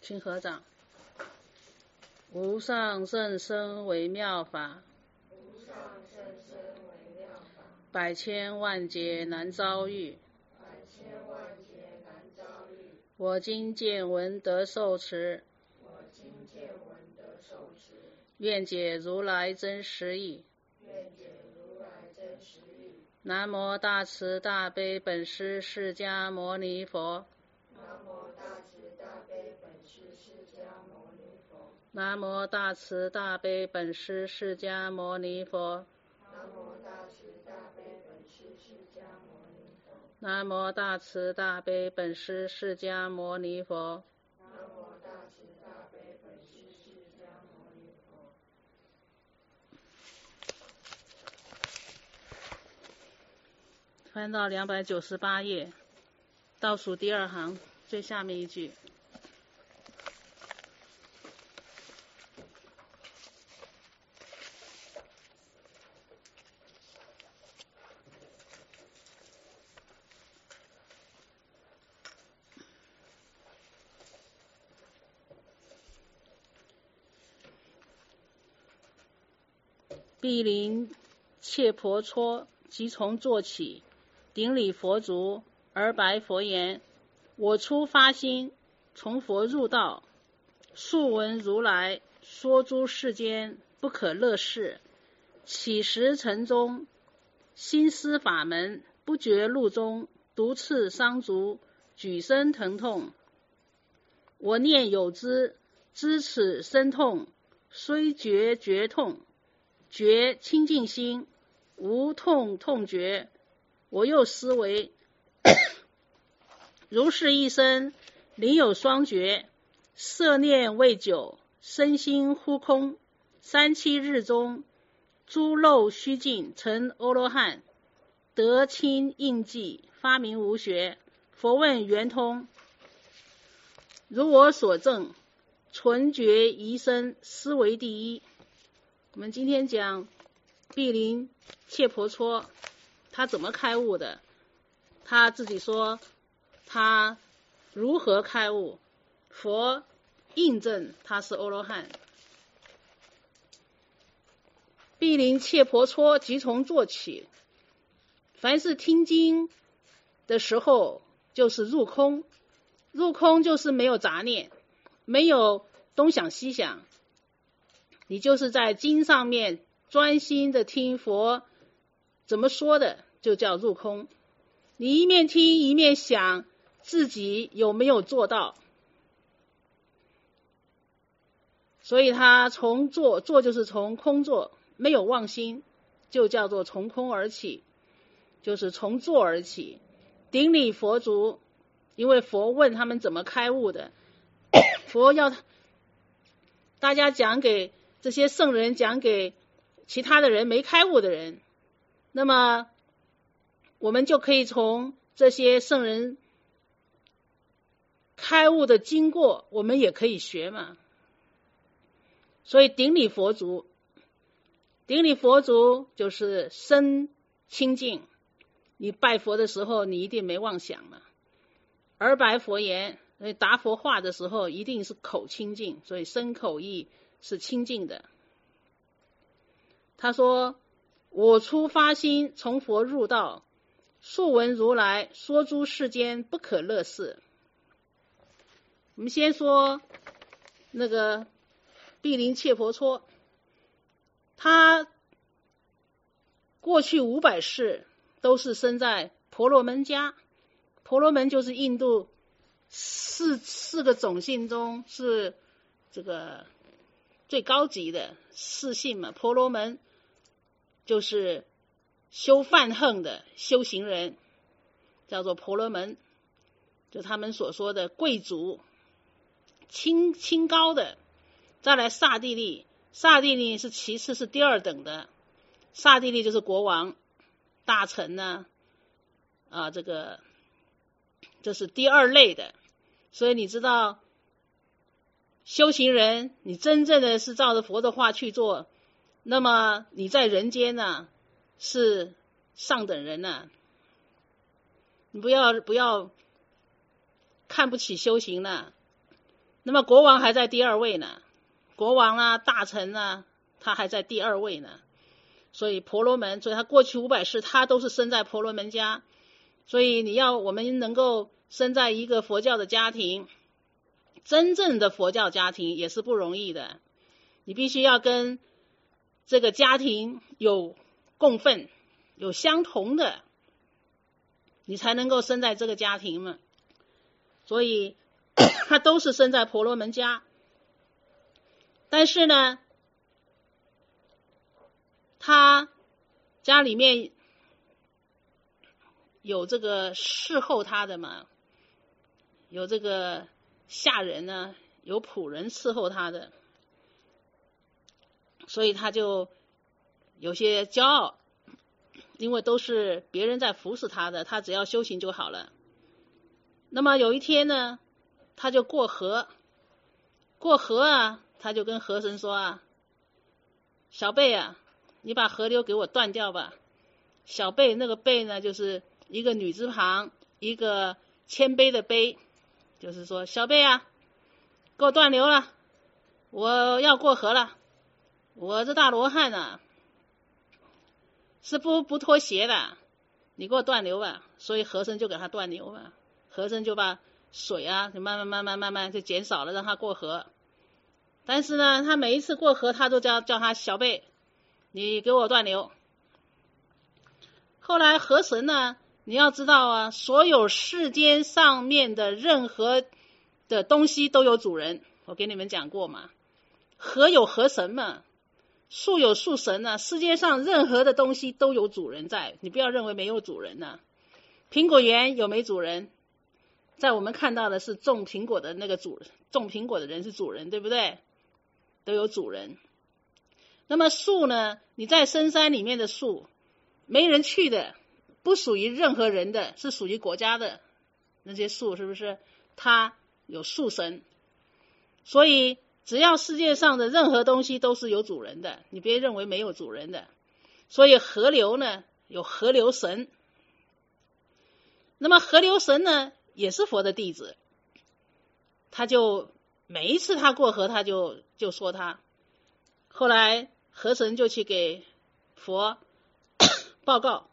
请合掌。无上甚深微妙法，百千万劫难遭遇。我今见闻得受持，愿解如来真实义。南无大慈大悲本师释迦牟尼佛。南无大慈大悲本师释迦牟尼佛。南无大慈大悲本师释迦牟尼佛。翻到298页，倒数第二行最下面一句。毗邻切婆娑，即从坐起，顶礼佛足，而白佛言：我初发心，从佛入道，素闻如来说诸世间不可乐事，起时晨中，心思法门，不觉路中，毒刺伤足，举身疼痛。我念有之，知此身痛，虽觉痛，觉清净心，无痛痛觉。我又思维如是一生，临有双觉，色念未久，身心忽空。3-7日中，诸漏虚尽，成阿罗汉，得清印记，发明无学。佛问圆通，如我所证，纯觉宜生，思为第一。我们今天讲毗邻切婆娑，他怎么开悟的？他自己说他如何开悟，佛印证他是阿罗汉。毗邻切婆娑，即从坐起。凡是听经的时候，就是入空。入空就是没有杂念，没有东想西想，你就是在经上面专心的听佛怎么说的，就叫入空。你一面听一面想自己有没有做到，所以他从坐就是从空坐，没有妄心，就叫做从空而起，就是从坐而起。顶礼佛足，因为佛问他们怎么开悟的，佛要大家讲给这些圣人，讲给其他的人没开悟的人，那么我们就可以从这些圣人开悟的经过，我们也可以学嘛。所以顶礼佛足，顶礼佛足就是身清净，你拜佛的时候你一定没妄想嘛。而白佛言，答佛话的时候一定是口清净，所以身口意是清净的。他说我初发心，从佛入道，素闻如来说诸世间不可乐事。我们先说那个毗邻切婆娑，他过去500世都是生在婆罗门家。婆罗门就是印度四个种姓中是这个最高级的4姓嘛。婆罗门就是修梵行的修行人，叫做婆罗门，就他们所说的贵族，清高的。再来刹帝利，刹帝利是其次，是第2等的。刹帝利就是国王大臣呢，这是第2类的。所以你知道修行人，你真正的是照着佛的话去做，那么你在人间呢是上等人呢。你不要看不起修行了。 那么国王还在第2位呢，国王啊大臣啊他还在第2位呢。所以婆罗门，所以他过去500世他都是生在婆罗门家。所以我们能够生在一个佛教的家庭，真正的佛教家庭也是不容易的，你必须要跟这个家庭有共愤，有相同的，你才能够生在这个家庭嘛。所以他都是生在婆罗门家。但是呢，他家里面有这个侍候他的嘛，有这个下人呢，有仆人伺候他的，所以他就有些骄傲，因为都是别人在服侍他的，他只要修行就好了。那么有一天呢，他就过河啊，他就跟河神说啊，小贝啊，你把河流给我断掉吧。小贝，那个贝呢，就是一个女字旁，一个谦卑的卑，就是说小贝啊，给我断流了，我要过河了，我这大罗汉啊是不脱鞋的，你给我断流吧。所以河神就给他断流吧，河神就把水啊就慢慢就减少了，让他过河。但是呢，他每一次过河他都叫他小贝，你给我断流。后来河神呢，你要知道啊，所有世间上面的任何的东西都有主人，我给你们讲过嘛。河有河神嘛，树有树神啊，世界上任何的东西都有主人在，你不要认为没有主人啊。苹果园有没主人？在我们看到的是种苹果的那个种苹果的人是主人，对不对？都有主人。那么树呢，你在深山里面的树没人去的，不属于任何人的，是属于国家的那些树，是不是？它有树神。所以只要世界上的任何东西都是有主人的，你别认为没有主人的。所以河流呢，有河流神。那么河流神呢，也是佛的弟子，他就每一次他过河，他就说他。后来河神就去给佛报告，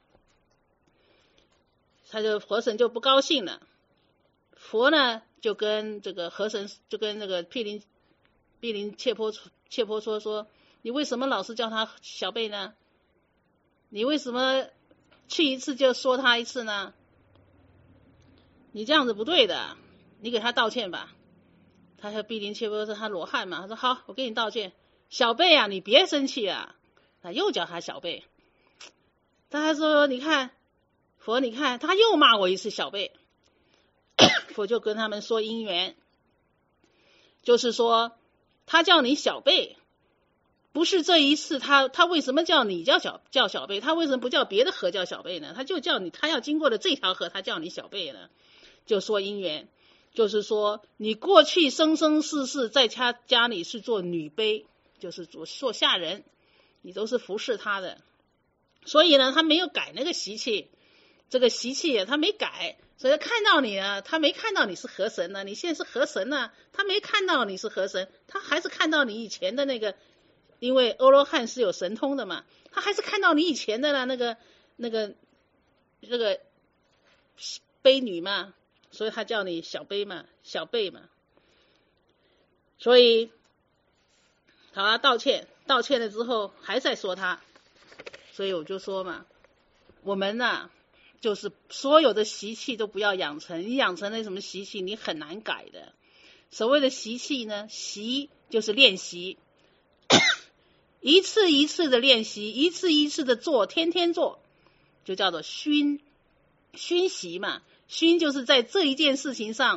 河神就不高兴了。佛呢就跟这个河神，就跟那个毗陵切波说，你为什么老是叫他小贝呢？你为什么去一次就说他一次呢？你这样子不对的，你给他道歉吧。他说毗陵切波说他罗汉嘛，他说好，我给你道歉。小贝啊，你别生气啊。他又叫他小贝。他说你看佛，你看他又骂我一次小贝。佛就跟他们说因缘，就是说他叫你小贝，不是这一次他为什么叫你叫小贝？他为什么不叫别的河叫小贝呢？他就叫你，他要经过的这条河，他叫你小贝呢？就说因缘，就是说你过去生生世世在家里是做女卑，就是做下人，你都是服侍他的，所以呢他没有改那个习气，这个习气他没改，所以看到你啊，他没看到你是河神呢，你现在是河神呢，他没看到你是河神，他还是看到你以前的那个，因为阿罗汉是有神通的嘛，他还是看到你以前的那个卑女嘛，所以他叫你小贝嘛。所以他道歉了之后还在说他，所以我就说嘛，我们啊就是所有的习气都不要养成，你养成了什么习气你很难改的。所谓的习气呢，习就是练习，一次一次的练习，一次一次的做，天天做，就叫做熏习嘛。熏就是在这一件事情上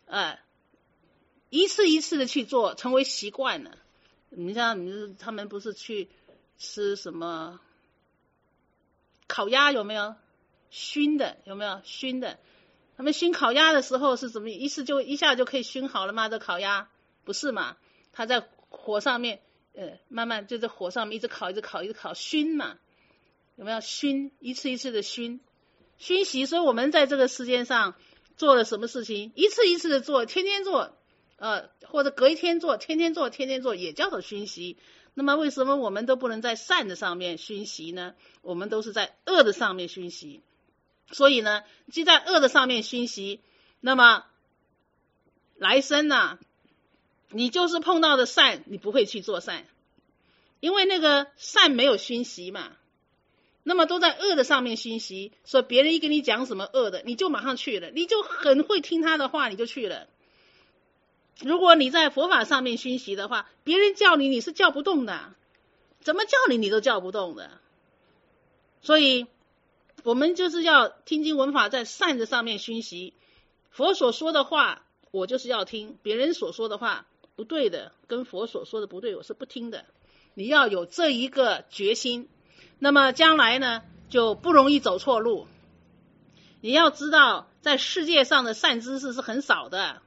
一次一次的去做，成为习惯了。你像他们不是去吃什么烤鸭，有没有熏的？有没有熏的？他们熏烤鸭的时候是怎么一下就可以熏好了吗？这烤鸭不是嘛？他在火上面慢慢就在火上面一直烤熏嘛，有没有熏？一次一次的熏习。所以我们在这个世界上做了什么事情，一次一次的做，天天做， 或者隔一天做，天天做，天天做，也叫做熏习。那么为什么我们都不能在善的上面熏习呢？我们都是在恶的上面熏习。所以呢，既在恶的上面熏习，那么来生呢，你就是碰到的善，你不会去做善，因为那个善没有熏习嘛。那么都在恶的上面熏习，所以别人一跟你讲什么恶的，你就马上去了，你就很会听他的话，你就去了。如果你在佛法上面熏习的话，别人叫你，你是叫不动的，怎么叫你，你都叫不动的。所以我们就是要听经闻法，在善的上面熏习。佛所说的话，我就是要听；别人所说的话不对的，跟佛所说的不对，我是不听的。你要有这一个决心，那么将来呢，就不容易走错路。你要知道，在世界上的善知识是很少的，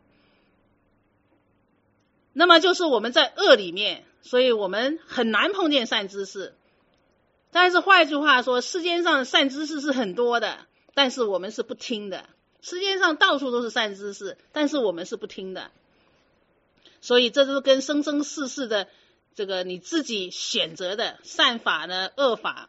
那么就是我们在恶里面，所以我们很难碰见善知识。但是换一句话说，世界上的善知识是很多的，但是我们是不听的。世界上到处都是善知识，但是我们是不听的。所以这就是跟生生世世的这个你自己选择的善法呢、恶法。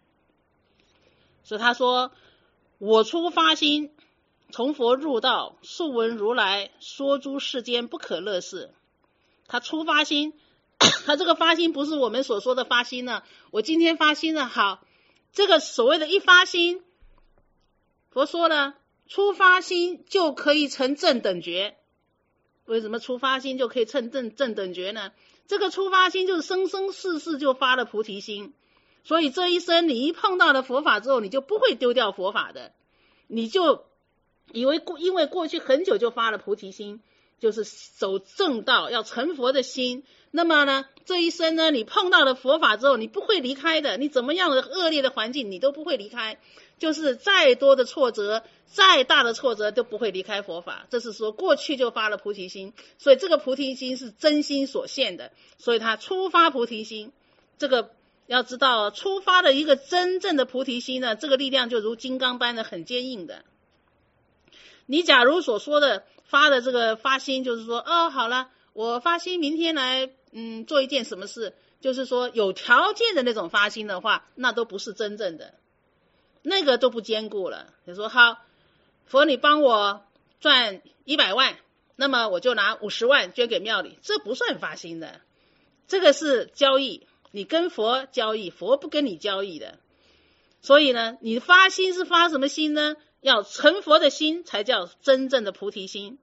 所以他说，我初发心，从佛入道，速闻如来说诸世间不可乐事。他初发心，他这个发心不是我们所说的发心呢。我今天发心了，好，这个所谓的一发心，佛说了，初发心就可以成正等觉。为什么初发心就可以成正等觉呢？这个初发心就是生生世世就发了菩提心，所以这一生你一碰到了佛法之后，你就不会丢掉佛法的，你就以为因为过去很久就发了菩提心，就是走正道要成佛的心。那么呢，这一生呢，你碰到了佛法之后，你不会离开的，你怎么样的恶劣的环境你都不会离开，就是再多的挫折，再大的挫折都不会离开佛法。这是说过去就发了菩提心，所以这个菩提心是真心所现的，所以他初发菩提心。这个要知道，初发的一个真正的菩提心呢，这个力量就如金刚般的很坚硬的。你假如所说的发的这个发心，就是说，好了，我发心明天来做一件什么事，就是说有条件的那种发心的话，那都不是真正的，那个都不坚固了。你说好，佛你帮我赚100万，那么我就拿50万捐给庙里，这不算发心的，这个是交易，你跟佛交易，佛不跟你交易的。所以呢，你发心是发什么心呢？要成佛的心才叫真正的菩提心。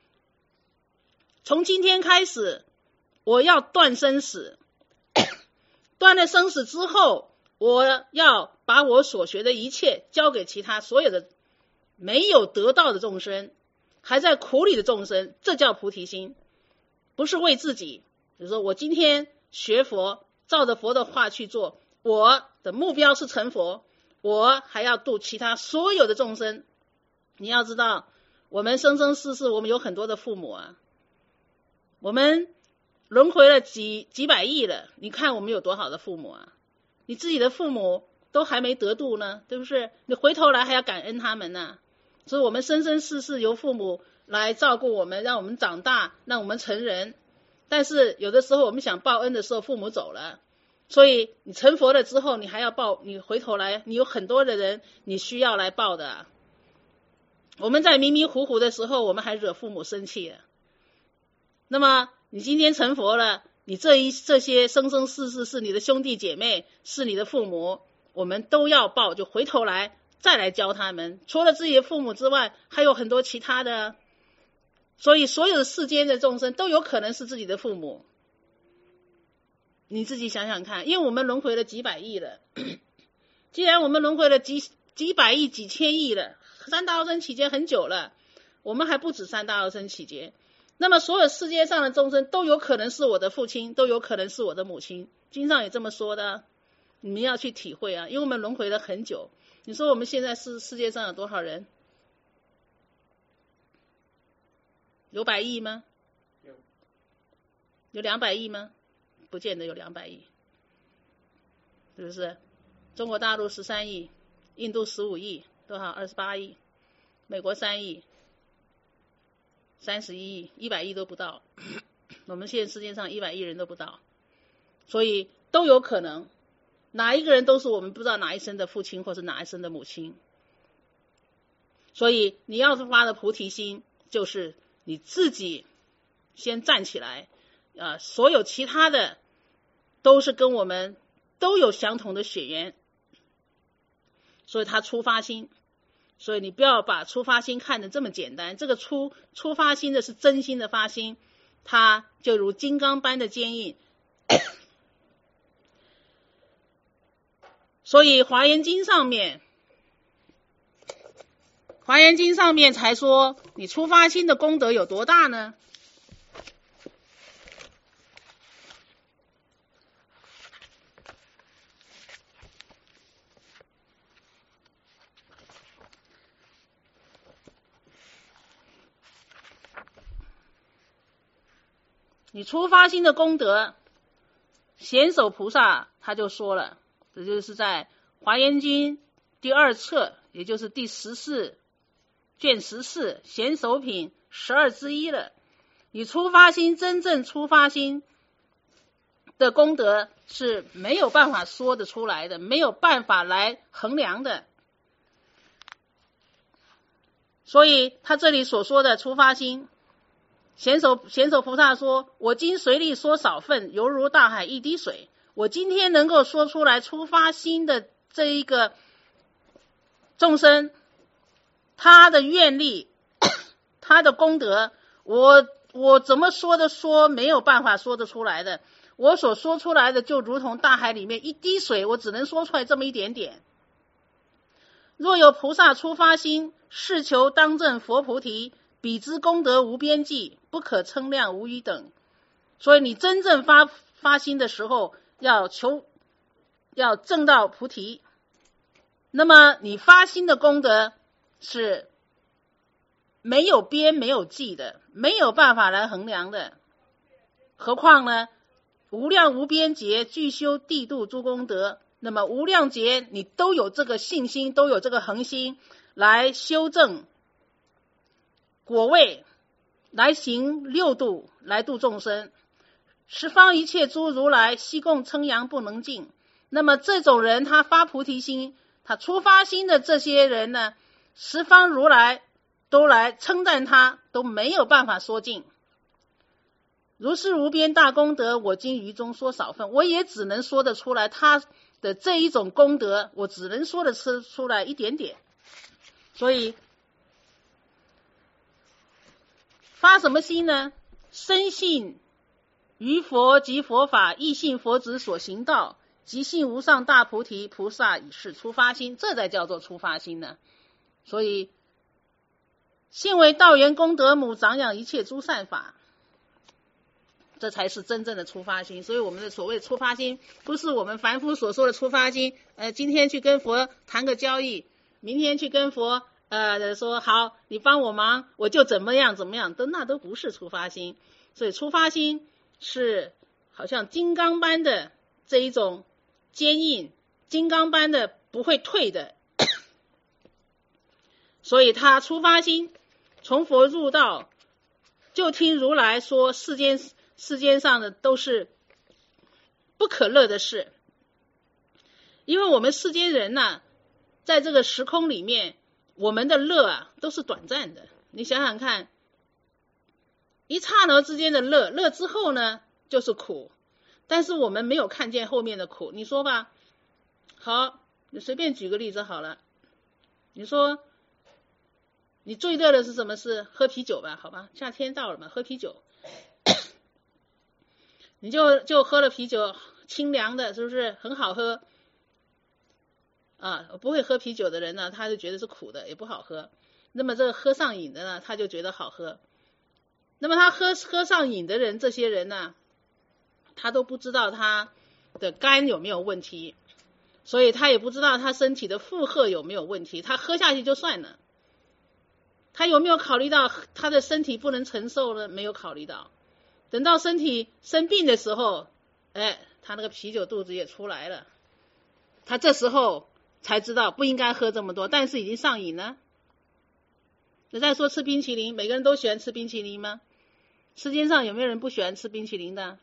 从今天开始，我要断生死，断了生死之后，我要把我所学的一切交给其他所有的没有得到的众生，还在苦里的众生，这叫菩提心，不是为自己。比如说我今天学佛，照着佛的话去做，我的目标是成佛，我还要度其他所有的众生。你要知道，我们生生世世，我们有很多的父母啊，我们轮回了几百亿了，你看我们有多少的父母啊？你自己的父母都还没得度呢，对不对？你回头来还要感恩他们呢。所以我们生生世世由父母来照顾我们，让我们长大，让我们成人。但是有的时候我们想报恩的时候，父母走了，所以你成佛了之后，你还要报，你回头来，你有很多的人你需要来报的。我们在迷迷糊糊的时候，我们还惹父母生气了。那么你今天成佛了，你这些生生世世是你的兄弟姐妹，是你的父母，我们都要报，就回头来再来教他们。除了自己的父母之外，还有很多其他的，所以所有的世间的众生都有可能是自己的父母。你自己想想看，因为我们轮回了几百亿了，既然我们轮回了几百亿、几千亿了，三大阿僧祇劫很久了，我们还不止三大阿僧祇劫。那么所有世界上的众生都有可能是我的父亲，都有可能是我的母亲，经上也这么说的，你们要去体会啊，因为我们轮回了很久。你说我们现在世界上有多少人？有100亿吗？有200亿吗？不见得有200亿，是不是？中国大陆13亿，印度15亿，多少？28亿，美国3亿， 30亿、100亿都不到，我们现在世界上100亿人都不到，所以都有可能，哪一个人都是我们不知道哪一生的父亲或是哪一生的母亲。所以你要是发的菩提心，就是你自己先站起来，所有其他的都是跟我们都有相同的血缘，所以他出发心。所以你不要把出发心看得这么简单，这个出发心的是真心的发心，它就如金刚般的坚硬。所以华严经上面才说你出发心的功德有多大呢？你出发心的功德，显首菩萨他就说了，这就是在华严经第2册，也就是第14卷14显首品12之一了。你出发心，真正出发心的功德是没有办法说得出来的，没有办法来衡量的。所以他这里所说的出发心，显首菩萨说，我今随力说少分，犹如大海一滴水。我今天能够说出来出发心的这一个众生，他的愿力，他的功德，我怎么说没有办法说得出来的。我所说出来的就如同大海里面一滴水，我只能说出来这么一点点。若有菩萨出发心，誓求当证佛菩提，彼之功德无边际，不可称量，无与等。所以你真正发心的时候，要证到菩提，那么你发心的功德是没有边没有际的，没有办法来衡量的。何况呢，无量无边劫具修地度诸功德，那么无量劫你都有这个信心，都有这个恒心来修正果位，来行六度，来度众生。十方一切诸如来悉共称扬不能尽。那么这种人他发菩提心，他出发心的这些人呢，十方如来都来称赞他，都没有办法说尽。如是无边大功德，我今于中说少分，我也只能说得出来他的这一种功德，我只能说得出来一点点。所以发什么心呢？深信于佛及佛法，亦信佛子所行道，即信无上大菩提菩萨以是出发心，这才叫做出发心呢。所以信为道源功德母，长养一切诸善法，这才是真正的出发心。所以我们的所谓出发心，不是我们凡夫所说的出发心，今天去跟佛谈个交易，明天去跟佛说好你帮我忙，我就怎么样，那都不是出发心。所以出发心是好像金刚般的这一种坚硬，金刚般的不会退的。所以他出发心，从佛入道，就听如来说世间上的都是不可乐的事。因为我们世间人呢，在这个时空里面，我们的乐都是短暂的。你想想看，一刹那之间的乐之后呢就是苦，但是我们没有看见后面的苦。你说吧，好，你随便举个例子好了，你说你最乐的是什么事？喝啤酒吧，好吧，夏天到了嘛，喝啤酒。你就喝了啤酒，清凉的，是不是很好喝啊？不会喝啤酒的人呢，他就觉得是苦的，也不好喝。那么这个喝上瘾的呢，他就觉得好喝。那么他喝上瘾的人，这些人呢，他都不知道他的肝有没有问题，所以他也不知道他身体的负荷有没有问题，他喝下去就算了。他有没有考虑到他的身体不能承受呢？没有考虑到。等到身体生病的时候，他那个啤酒肚子也出来了，他这时候才知道不应该喝这么多，但是已经上瘾了。 你再说吃冰淇淋，每个人都喜欢吃冰淇淋吗？世界上有没有人不喜欢吃冰淇淋的？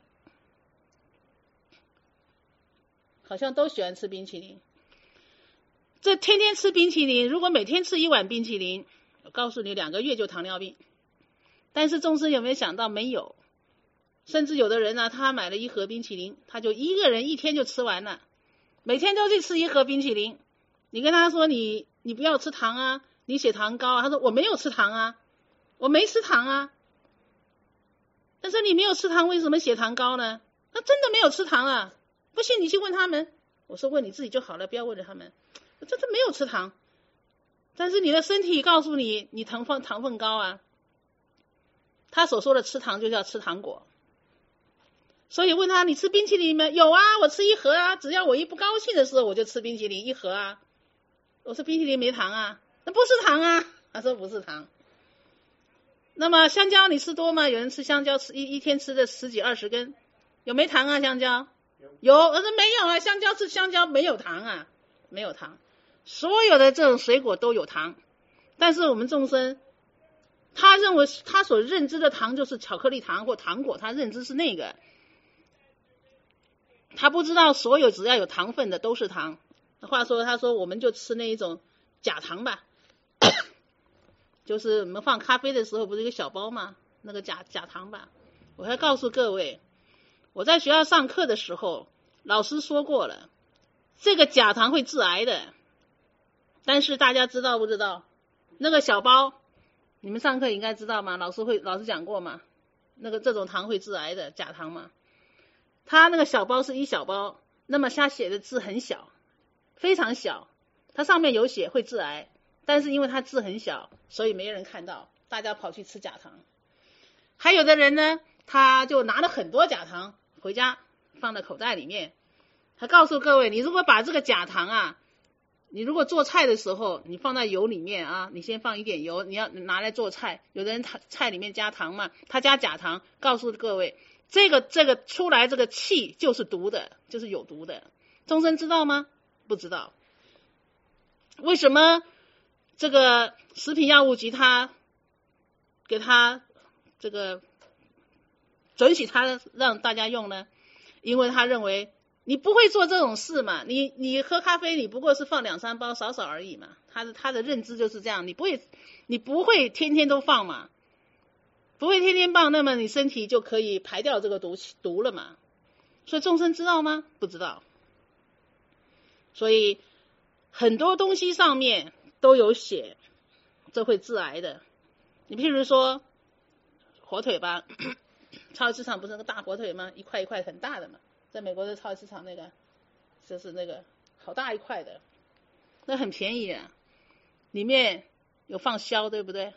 好像都喜欢吃冰淇淋。这天天吃冰淇淋，如果每天吃1碗冰淇淋，我告诉你2个月就糖尿病。但是众生有没有想到？没有。甚至有的人呢，他买了1盒冰淇淋，他就一个人1天就吃完了，每天都去吃1盒冰淇淋。你跟他说你不要吃糖啊，你血糖高啊，他说我没有吃糖啊，我没吃糖啊。但是你没有吃糖，为什么血糖高呢？他真的没有吃糖啊，不信你去问他们。我说问你自己就好了，不要问着他们。这没有吃糖，但是你的身体告诉你，你糖分高啊。他所说的吃糖就叫吃糖果。所以问他你吃冰淇淋吗？有啊，我吃1盒啊，只要我一不高兴的时候我就吃冰淇淋1盒啊。我说冰淇淋没糖啊，那不是糖啊。他说不是糖。那么香蕉你吃多吗？有人吃香蕉，一天吃的10几20根，有没糖啊？香蕉有，我说没有啊，香蕉是香蕉，没有糖啊，没有糖。所有的这种水果都有糖，但是我们众生他认为他所认知的糖就是巧克力糖或糖果，他认知是那个，他不知道所有只要有糖分的都是糖。话说他说我们就吃那一种假糖吧，就是我们放咖啡的时候不是一个小包吗？那个假糖吧。我还告诉各位，我在学校上课的时候老师说过了，这个假糖会致癌的。但是大家知道不知道那个小包，你们上课应该知道吗？老师讲过吗？那个这种糖会致癌的假糖嘛。它那个小包是一小包，那么它写的字很小，非常小，它上面有写会致癌，但是因为它字很小，所以没人看到，大家跑去吃假糖。还有的人呢，他就拿了很多假糖回家放在口袋里面。他告诉各位，你如果把这个假糖啊，你如果做菜的时候你放在油里面啊，你先放一点油，你要拿来做菜，有的人菜里面加糖嘛，他加假糖，告诉各位这个出来这个气就是毒的，就是有毒的。众生知道吗？不知道。为什么这个食品药物局他给他这个准许他让大家用呢？因为他认为你不会做这种事嘛，你喝咖啡你不过是放2、3包少少而已嘛，他的认知就是这样，你不会天天都放嘛，不会天天放，那么你身体就可以排掉这个毒了嘛。所以众生知道吗？不知道。所以很多东西上面都有写这会致癌的。你譬如说火腿吧，超级市场不是那个大火腿吗？一块一块很大的嘛，在美国的超级市场那个就是那个好大一块的，那很便宜啊，里面有放硝，对不对？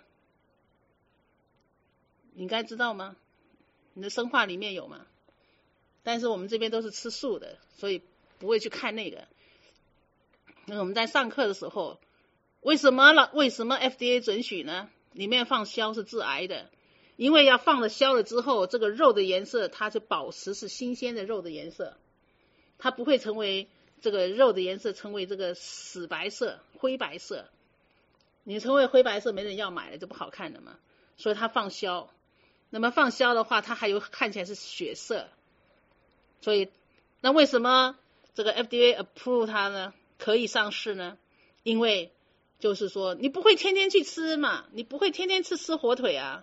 你应该知道吗？你的生化里面有吗？但是我们这边都是吃素的，所以不会去看那个。那我们在上课的时候，为什么 FDA 准许呢？里面放硝是致癌的，因为要放了硝了之后，这个肉的颜色它就保持是新鲜的肉的颜色，它不会成为这个肉的颜色成为这个死白色、灰白色。你成为灰白色没人要买了，就不好看了嘛。所以它放硝，那么放硝的话，它还有看起来是血色。所以那为什么这个 FDA approve 它呢？可以上市呢？因为就是说你不会天天去吃嘛，你不会天天吃火腿啊。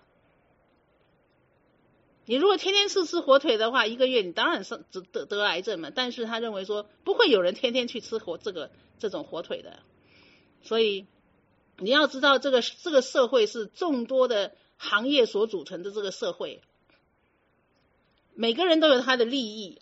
你如果天天吃火腿的话，1个月你当然是得癌症嘛。但是他认为说不会有人天天去吃这种火腿的。所以你要知道这个社会是众多的行业所组成的这个社会，每个人都有他的利益。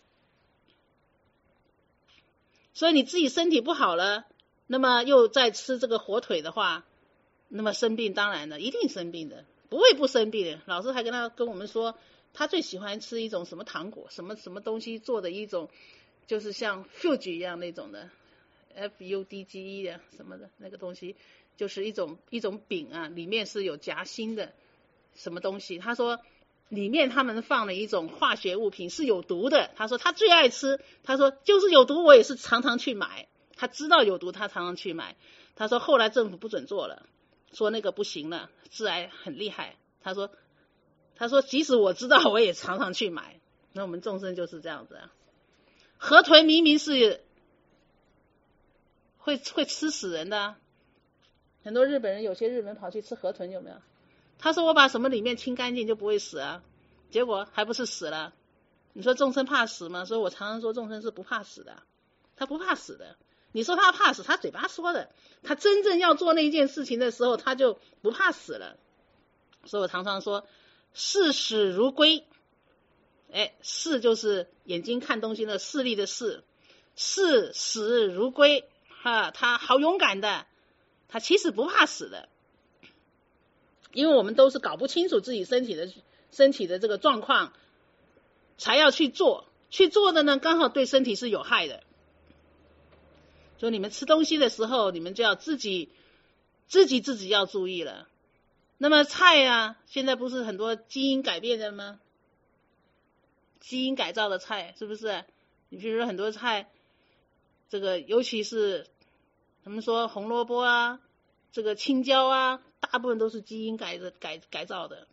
所以你自己身体不好了，那么又在吃这个火腿的话，那么生病当然了，一定生病的，不会不生病的。老师还跟我们说，他最喜欢吃一种什么糖果，什么东西做的一种，就是像 fudge 一样那种的 ，FUDGE 的什么的那个东西，就是一种饼啊，里面是有夹心的什么东西。他说里面他们放了一种化学物品是有毒的，他说他最爱吃，他说就是有毒我也是常常去买，他知道有毒他常常去买。他说后来政府不准做了， 说那个不行了，致癌很厉害。他说即使我知道，我也常常去买。那我们众生就是这样子啊。河豚明明是会吃死人的啊，很多日本人，有些日本人跑去吃河豚，有没有？他说我把什么里面清干净就不会死啊，结果还不是死了。你说众生怕死吗？所以我常常说众生是不怕死的，他不怕死的。你说他怕死，他嘴巴说的，他真正要做那件事情的时候，他就不怕死了。所以我常常说视死如归。视就是眼睛看东西的视力的视，视死如归他好勇敢的，他其实不怕死的。因为我们都是搞不清楚自己身体的这个状况才要去做的呢，刚好对身体是有害的。所以你们吃东西的时候，你们就要自己要注意了。那么菜啊，现在不是很多基因改变的吗？基因改造的菜是不是？你比如说很多菜，这个尤其是他们说红萝卜啊，这个青椒啊，大部分都是基因改造的。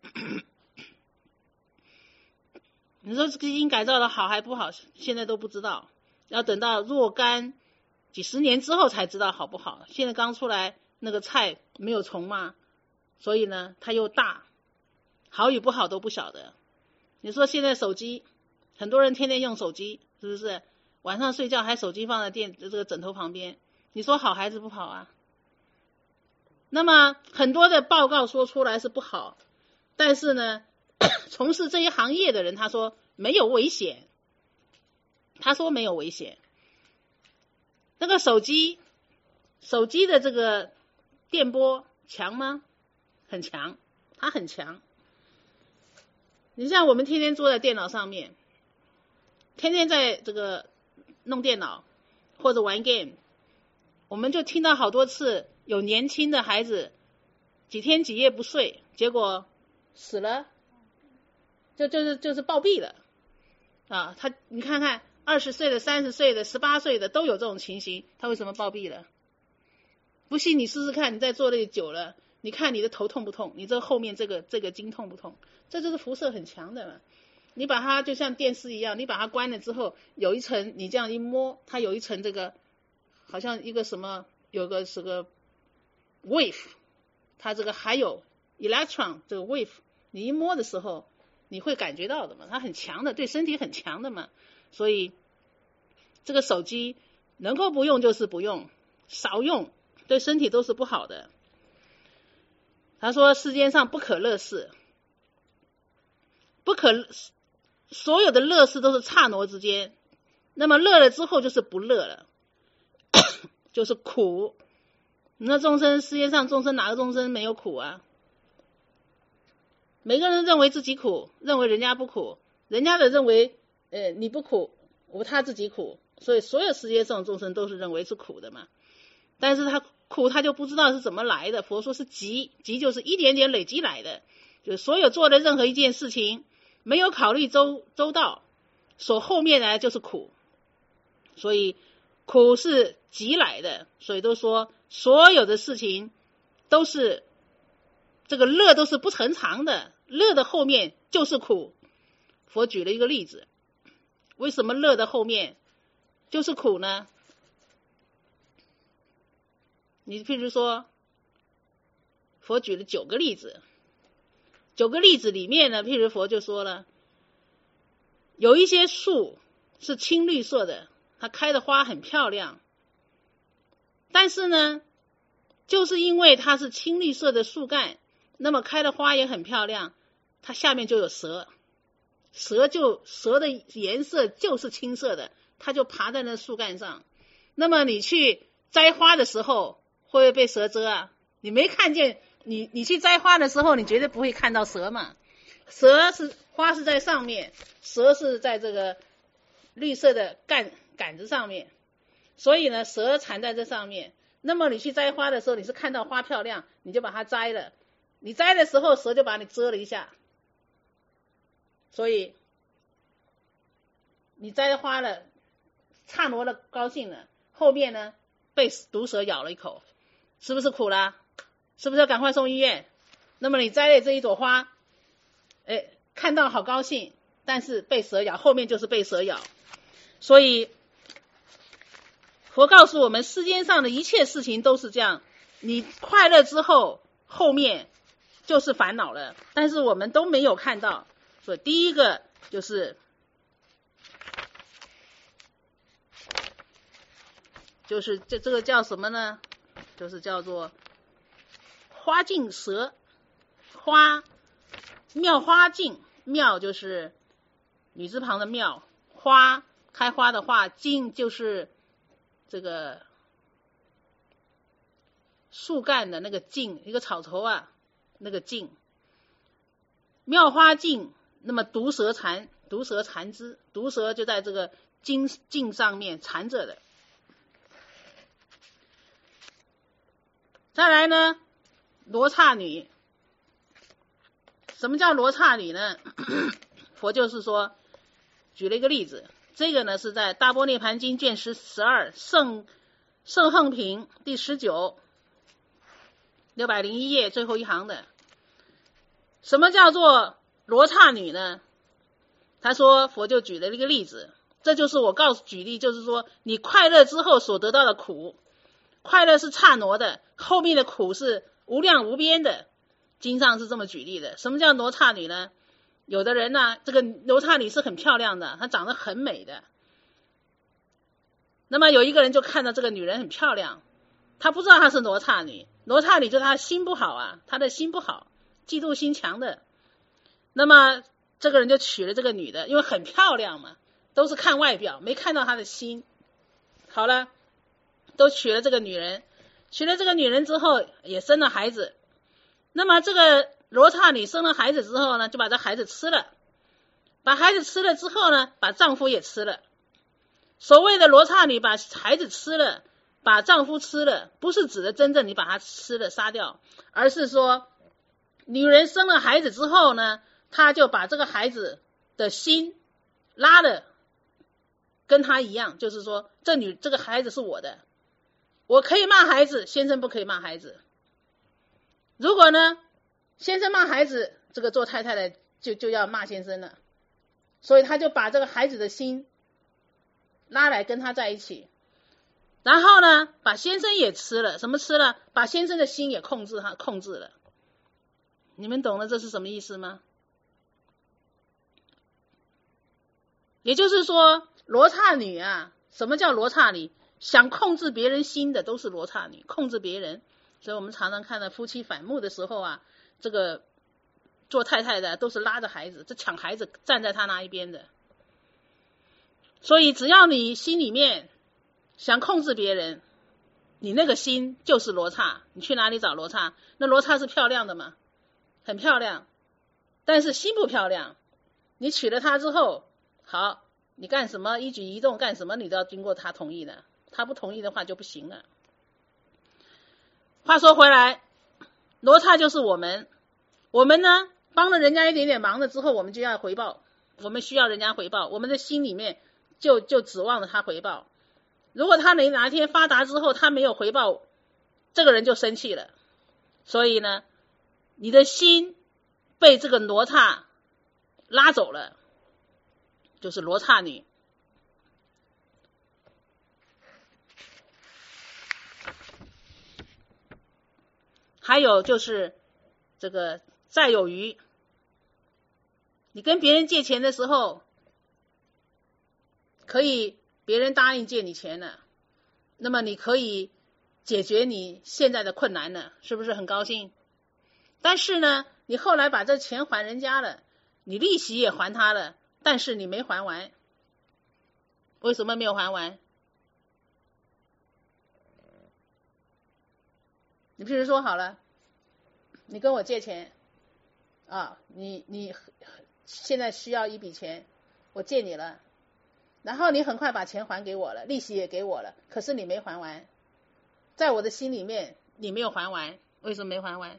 你说基因改造的好还不好，现在都不知道，要等到若干几十年之后才知道好不好。现在刚出来那个菜没有虫嘛，所以呢它又大，好与不好都不晓得。你说现在手机，很多人天天用手机，是不是？晚上睡觉还手机放在这个枕头旁边，你说好还是不好啊？那么很多的报告说出来是不好，但是呢从事这一行业的人他说没有危险，那个手机的这个电波强吗？很强，它很强。你像我们天天坐在电脑上面，天天在这个弄电脑或者玩 game， 我们就听到好多次有年轻的孩子几天几夜不睡，结果死了，就是暴毙了啊！你看看20岁的、30岁的、18岁的都有这种情形，他为什么暴毙了？不信你试试看，你在做这久了，你看你的头痛不痛？你这后面这个筋痛不痛？这就是辐射很强的嘛。你把它就像电视一样，你把它关了之后，有一层你这样一摸，它有一层这个好像一个什么，有个是个 wave， 它这个还有 electron 这个 wave， 你一摸的时候你会感觉到的嘛，它很强的，对身体很强的嘛。所以这个手机能够不用就是不用，少用对身体都是不好的。他说世间上不可乐事，所有的乐事都是刹那之间，那么乐了之后就是不乐了就是苦。那世界上众生哪个众生没有苦啊？每个人认为自己苦，认为人家不苦，人家的认为你不苦，他自己苦，所以所有世界上众生都是认为是苦的嘛。但是他苦他就不知道是怎么来的，佛说是集就是一点点累积来的，就所有做的任何一件事情没有考虑周到，所后面来就是苦，所以苦是集来的。所以都说所有的事情都是这个乐都是不恒常的，乐的后面就是苦。佛举了一个例子，为什么乐的后面就是苦呢？你譬如说佛举了9个例子，9个例子里面呢，譬如佛就说了，有一些树是青绿色的，它开的花很漂亮，但是呢就是因为它是青绿色的树干，那么开的花也很漂亮，它下面就有蛇的颜色就是青色的，它就爬在那树干上。那么你去摘花的时候会不会被蛇蛰啊？你没看见，你去摘花的时候你绝对不会看到蛇嘛。花是在上面，蛇是在这个绿色的杆子上面，所以呢蛇缠在这上面。那么你去摘花的时候，你是看到花漂亮你就把它摘了，你摘的时候蛇就把你蛰了一下，所以你摘花了刹那的高兴了，后面呢被毒蛇咬了一口，是不是苦啦？ 是不是要赶快送医院？那么你摘了这一朵花，看到好高兴，但是被蛇咬，后面就是被蛇咬。所以佛告诉我们，世间上的一切事情都是这样，你快乐之后，后面就是烦恼了，但是我们都没有看到。所以第一个就是这个叫什么呢？就是叫做花镜蛇，花妙花镜，妙就是女字旁的妙，花开花的花，茎就是这个树干的那个茎，一个草头啊，那个茎，妙花镜。那么毒蛇缠之，毒蛇就在这个茎上面缠着的。再来呢，罗刹女。什么叫罗刹女呢？佛就是说举了一个例子，这个呢是在《大般涅盘经》卷12圣横品第19 601页最后一行的。什么叫做罗刹女呢？他说佛就举了一个例子，这就是我举例，就是说你快乐之后所得到的苦，快乐是刹那的，后面的苦是无量无边的。经上是这么举例的。什么叫罗刹女呢？有的人呢，这个罗刹女是很漂亮的，她长得很美的。那么有一个人就看到这个女人很漂亮，他不知道她是罗刹女，罗刹女就是她心不好啊，她的心不好，嫉妒心强的。那么这个人就娶了这个女的，因为很漂亮嘛，都是看外表，没看到她的心。好了，都娶了这个女人，娶了这个女人之后也生了孩子。那么这个罗刹女生了孩子之后呢，就把这孩子吃了，把孩子吃了之后呢，把丈夫也吃了。所谓的罗刹女把孩子吃了，把丈夫吃了，不是指的真正你把他吃了杀掉，而是说女人生了孩子之后呢，她就把这个孩子的心拉了跟他一样，就是说这个孩子是我的，我可以骂孩子，先生不可以骂孩子。如果呢先生骂孩子，这个做太太的就要骂先生了，所以他就把这个孩子的心拉来跟他在一起，然后呢把先生也吃了。什么吃了？把先生的心也控制了。你们懂了这是什么意思吗？也就是说罗刹女啊，什么叫罗刹女？想控制别人心的都是罗刹女，控制别人。所以我们常常看到夫妻反目的时候啊，这个做太太的都是拉着孩子，这抢孩子站在他那一边的。所以只要你心里面想控制别人，你那个心就是罗刹。你去哪里找罗刹？那罗刹是漂亮的吗？很漂亮，但是心不漂亮。你娶了她之后，好，你干什么一举一动干什么你都要经过她同意的，她不同意的话就不行了。话说回来，罗刹就是我们呢帮了人家一点点忙了之后，我们就要回报，我们需要人家回报，我们的心里面就指望着他回报。如果他哪一天发达之后他没有回报，这个人就生气了。所以呢，你的心被这个罗刹拉走了，就是罗刹女。还有就是这个债有余，你跟别人借钱的时候，可以别人答应借你钱了，那么你可以解决你现在的困难了，是不是很高兴？但是呢，你后来把这钱还人家了，你利息也还他了，但是你没还完。为什么没有还完？你譬如说好了，你跟我借钱啊，你现在需要一笔钱，我借你了，然后你很快把钱还给我了，利息也给我了，可是你没还完，在我的心里面你没有还完。为什么没还完？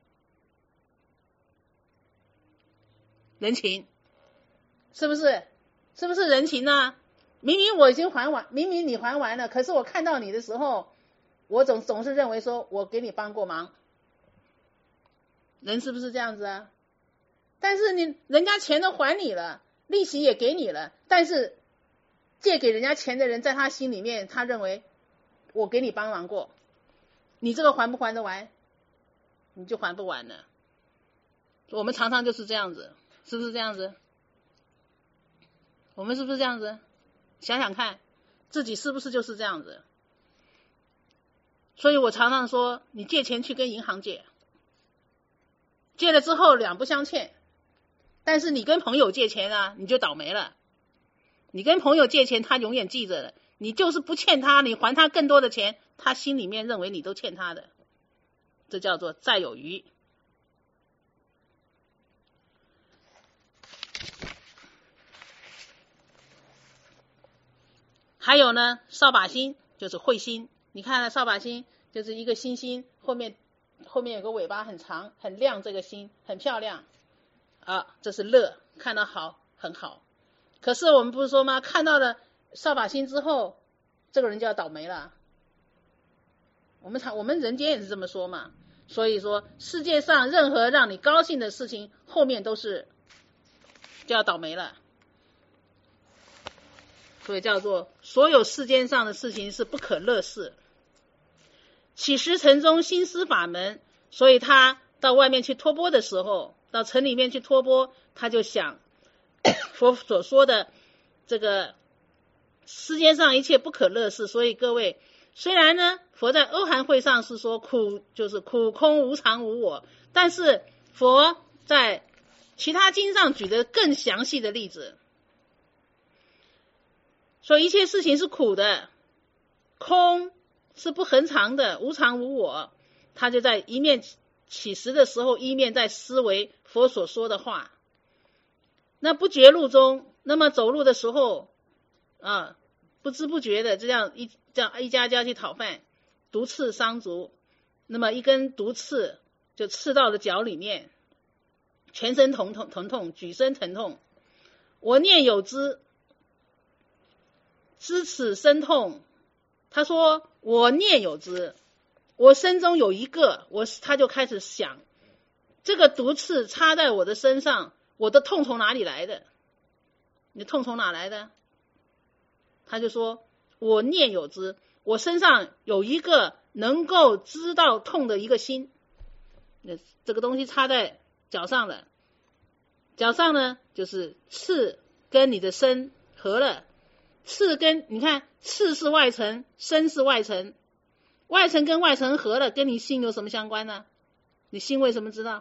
人情，是不是人情呢？明明我已经还完，明明你还完了，可是我看到你的时候，我总是认为说我给你帮过忙， 人是不是这样子啊？但是人家钱都还你了，利息也给你了，但是借给人家钱的人在他心里面，他认为我给你帮忙过，你这个还不还得完？你就还不完了。我们常常就是这样子，是不是这样子？我们是不是这样子？想想看，自己是不是就是这样子？所以我常常说，你借钱去跟银行借，借了之后两不相欠。但是你跟朋友借钱啊，你就倒霉了。你跟朋友借钱，他永远记着了，你就是不欠他，你还他更多的钱，他心里面认为你都欠他的，这叫做债有余。还有呢，扫把星就是彗星，你看了扫把星就是一个星星，后面有个尾巴很长很亮，这个星很漂亮啊，这是乐，看到好很好。可是我们不是说吗？看到了扫把星之后，这个人就要倒霉了。我们人间也是这么说嘛。所以说，世界上任何让你高兴的事情，后面都是就要倒霉了。所以叫做所有世间上的事情是不可乐视。乞食城中心思法门，所以他到外面去托钵的时候，到城里面去托钵，他就想佛所说的这个世间上一切不可乐视。所以各位，虽然呢佛在欧韩会上是说苦就是苦空无常无我，但是佛在其他经上举的更详细的例子，说一切事情是苦的，空是不恒常的，无常无我。他就在一面乞食的时候，一面在思维佛所说的话。那不觉路中，那么走路的时候啊，不知不觉的这样一家家去讨饭，毒刺伤足，那么一根毒刺就刺到了脚里面，全身疼痛，举身疼痛。我念有之，知此身痛。他说我念有之，我身中有一个，他就开始想，这个毒刺插在我的身上，我的痛从哪里来的？你的痛从哪来的？他就说我念有之，我身上有一个能够知道痛的一个心。这个东西插在脚上了，脚上呢就是刺跟你的身合了，刺跟你看，刺是外层，身是外层，外层跟外层合了，跟你心有什么相关呢？你心为什么知道？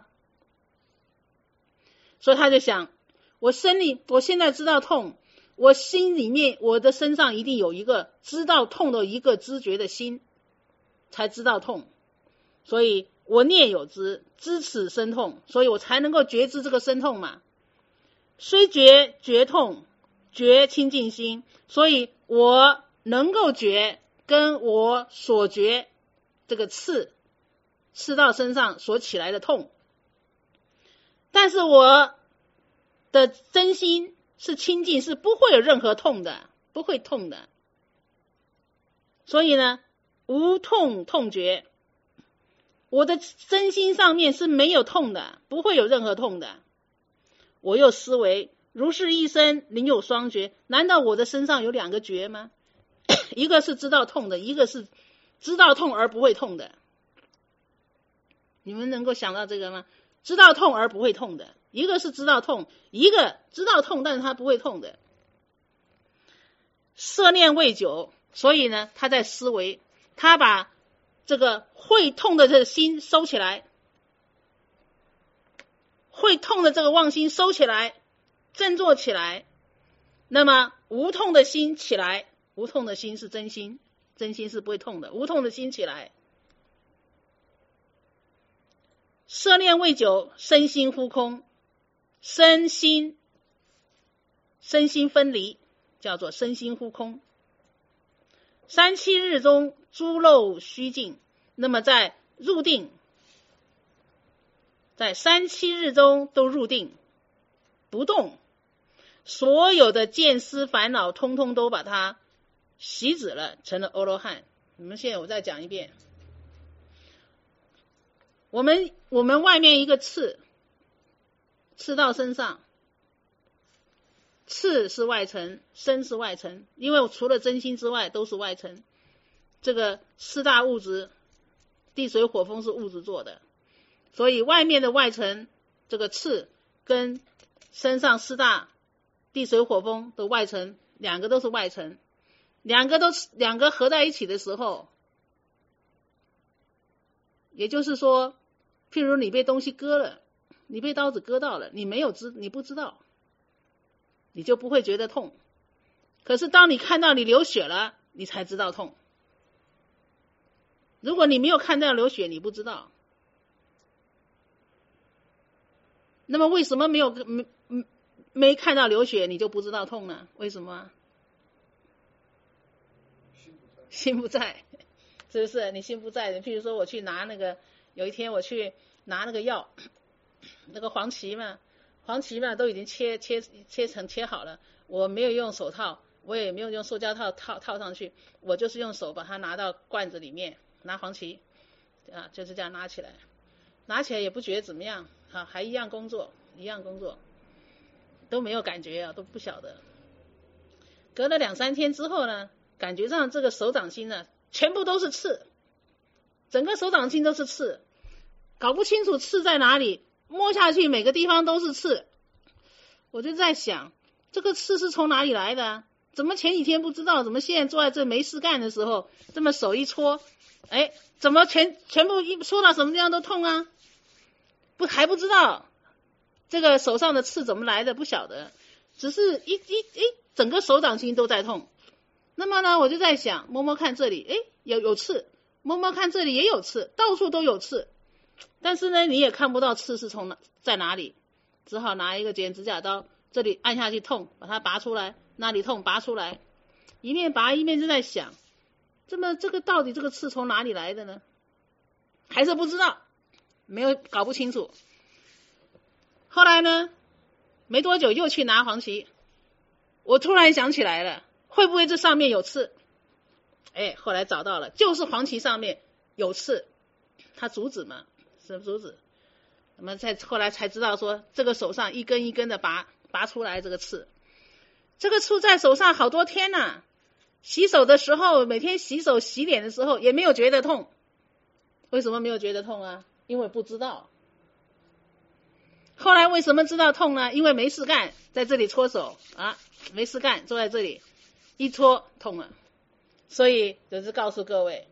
所以他就想，我现在知道痛，我心里面我的身上一定有一个知道痛的一个知觉的心，才知道痛。所以我念有之，知此身痛，所以我才能够觉知这个身痛嘛。虽觉痛，觉清净心，所以我能够觉，跟我所觉这个刺到身上所起来的痛，但是我的真心是清净，是不会有任何痛的，不会痛的。所以呢，无痛痛觉，我的真心上面是没有痛的，不会有任何痛的。我又思维，如是一生宁有双觉？难道我的身上有两个觉吗？一个是知道痛的，一个是知道痛而不会痛的。你们能够想到这个吗？知道痛而不会痛的，一个是知道痛，一个知道痛但是他不会痛的。摄念未久，所以呢他在思维，他把这个会痛的这个心收起来，会痛的这个妄心收起来，振作起来，那么无痛的心起来，无痛的心是真心，真心是不会痛的，无痛的心起来。摄念未久，身心忽空，身心分离，叫做身心忽空。3、7日中诸漏虚尽，那么在入定，在3、7日中都入定不动，所有的见思烦恼通通都把它洗止了，成了阿罗汉。你们现在我再讲一遍， 我们外面一个刺到身上，刺是外层，身是外层，因为除了真心之外都是外层。这个四大物质，地水火风是物质做的，所以外面的外层这个刺跟身上四大地水火风的外层，两个都是外层，两个合在一起的时候，也就是说，譬如你被东西割了，你被刀子割到了，你不知道，你就不会觉得痛。可是当你看到你流血了，你才知道痛。如果你没有看到流血，你不知道。那么为什么没看到流血你就不知道痛呢？为什么？心不在，是不是？你心不在。譬如说我去拿有一天我去拿那个药，那个黄芪嘛都已经切好了，我没有用手套，我也没有用塑胶套上去，我就是用手把它拿到罐子里面，拿黄芪就是这样拿起来也不觉得怎么样还一样工作都没有感觉都不晓得。隔了2-3天之后呢，感觉上这个手掌心呢全部都是刺，整个手掌心都是刺，搞不清楚刺在哪里，摸下去每个地方都是刺。我就在想，这个刺是从哪里来的？怎么前几天不知道，怎么现在坐在这没事干的时候，这么手一戳，怎么全部一戳到什么地方都痛啊？还不知道这个手上的刺怎么来的，不晓得，只是整个手掌心都在痛。那么呢，我就在想，摸摸看这里，有刺，摸摸看这里也有刺，到处都有刺，但是呢，你也看不到刺是在哪里，只好拿一个剪指甲刀，这里按下去痛，把它拔出来，那里痛拔出来，一面拔一面就在想，这个到底这个刺从哪里来的呢？还是不知道，搞不清楚。后来呢，没多久又去拿黄芪，我突然想起来了，会不会这上面有刺？后来找到了，就是黄芪上面有刺，它主旨嘛，是主旨。那么后来才知道说，这个手上一根一根的拔出来这个刺，这个刺在手上好多天呢。洗手的时候，每天洗手洗脸的时候也没有觉得痛。为什么没有觉得痛啊？因为不知道。后来为什么知道痛呢？因为没事干，在这里搓手没事干，坐在这里一搓痛了。所以就是告诉各位，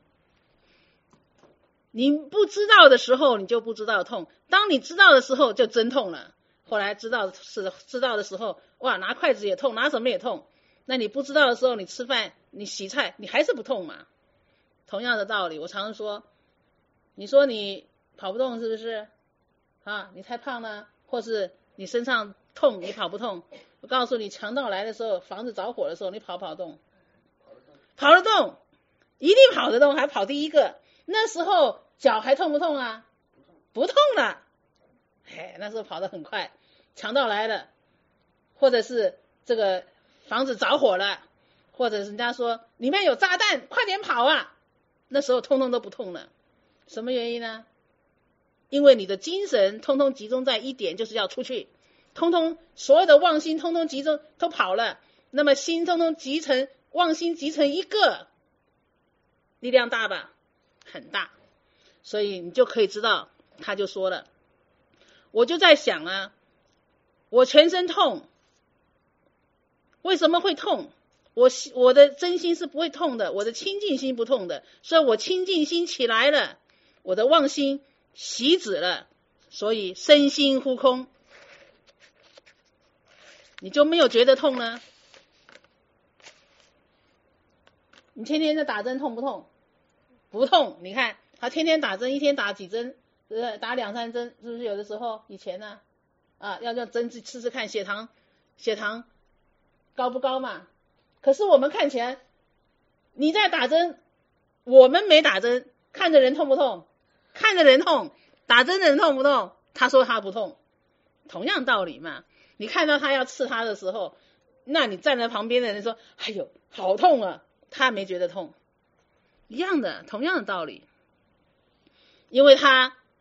你不知道的时候你就不知道痛，当你知道的时候就真痛了。后来知道的时候，哇，拿筷子也痛，拿什么也痛。那你不知道的时候，你吃饭你洗菜你还是不痛嘛。同样的道理，我常说，你说你跑不动是不是你太胖了，或是你身上痛你跑不动，我告诉你，强盗来的时候，房子着火的时候，你跑得动？跑得动，一定跑得动，还跑第一个。那时候脚还痛不痛啊？不痛了。那时候跑得很快。强盗来了，或者是这个房子着火了，或者是人家说里面有炸弹，快点跑啊！那时候通通都不痛了。什么原因呢？因为你的精神通通集中在一点，就是要出去，所有的妄心通通集中都跑了，那么心通通妄心集成一个，力量大吧？很大。所以你就可以知道，他就说了，我就在想我全身痛，为什么会痛？我的真心是不会痛的，我的清净心不痛的，所以我清净心起来了，我的妄心息止了，所以身心忽空，你就没有觉得痛呢？你天天在打针痛不痛？不痛。你看他天天打针，一天打几针，打2-3针，是不是？有的时候以前呢要用针试试看血糖高不高嘛。可是我们看起来，你在打针，我们没打针，看着人痛不痛？看着人痛，打针的人痛不痛？他说他不痛。同样道理嘛，你看到他要刺他的时候，那你站在旁边的人说哎呦好痛啊，他没觉得痛。一样的，同样的道理。因为他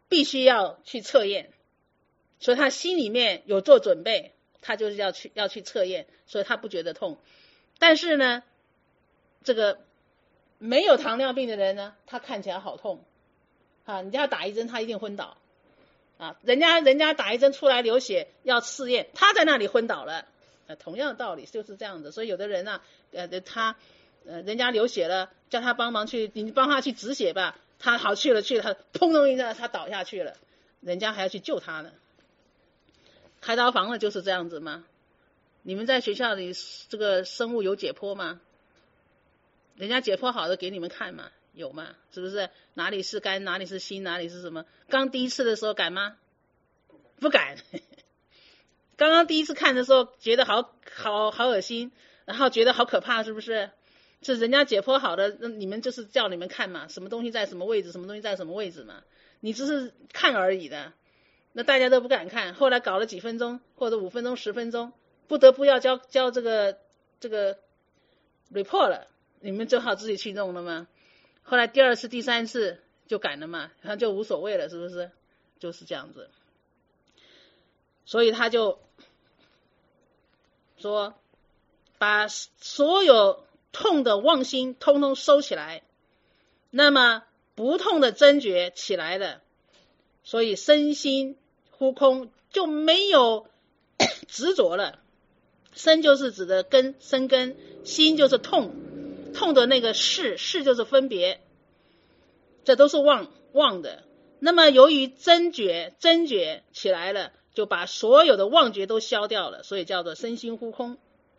必须要去测验，所以他心里面有做准备，他就是要去测验，所以他不觉得痛。但是呢，这个没有糖尿病的人呢，他看起来好痛啊！你要打一针，他一定昏倒啊！人家打一针出来流血要试验，他在那里昏倒了。同样的道理就是这样的。所以有的人啊，人家流血了，叫他帮忙去，你帮他去止血吧，他好去了，他砰咚一下他倒下去了，人家还要去救他呢。开刀房的就是这样子吗？你们在学校里这个生物有解剖吗？人家解剖好的给你们看吗？有吗？是不是？哪里是肝，哪里是心，哪里是什么？刚第一次的时候敢吗？不敢。刚刚第一次看的时候觉得好恶心，然后觉得好可怕，是不是？是人家解剖好的，那你们就是叫你们看嘛，什么东西在什么位置，什么东西在什么位置嘛，你只是看而已的。那大家都不敢看，后来搞了几分钟或者5分钟10分钟，不得不要交这个 report 了，你们就好自己去弄了吗？后来第2次第3次就敢了嘛，然后就无所谓了，是不是？就是这样子。所以他就说把所有痛的妄心通通收起来，那么不痛的真觉起来了，所以身心忽空，就没有执着了。身就是指的根，生根；心就是痛的那个事就是分别，这都是妄的。那么由于真觉起来了，就把所有的妄觉都消掉了，所以叫做身心忽空，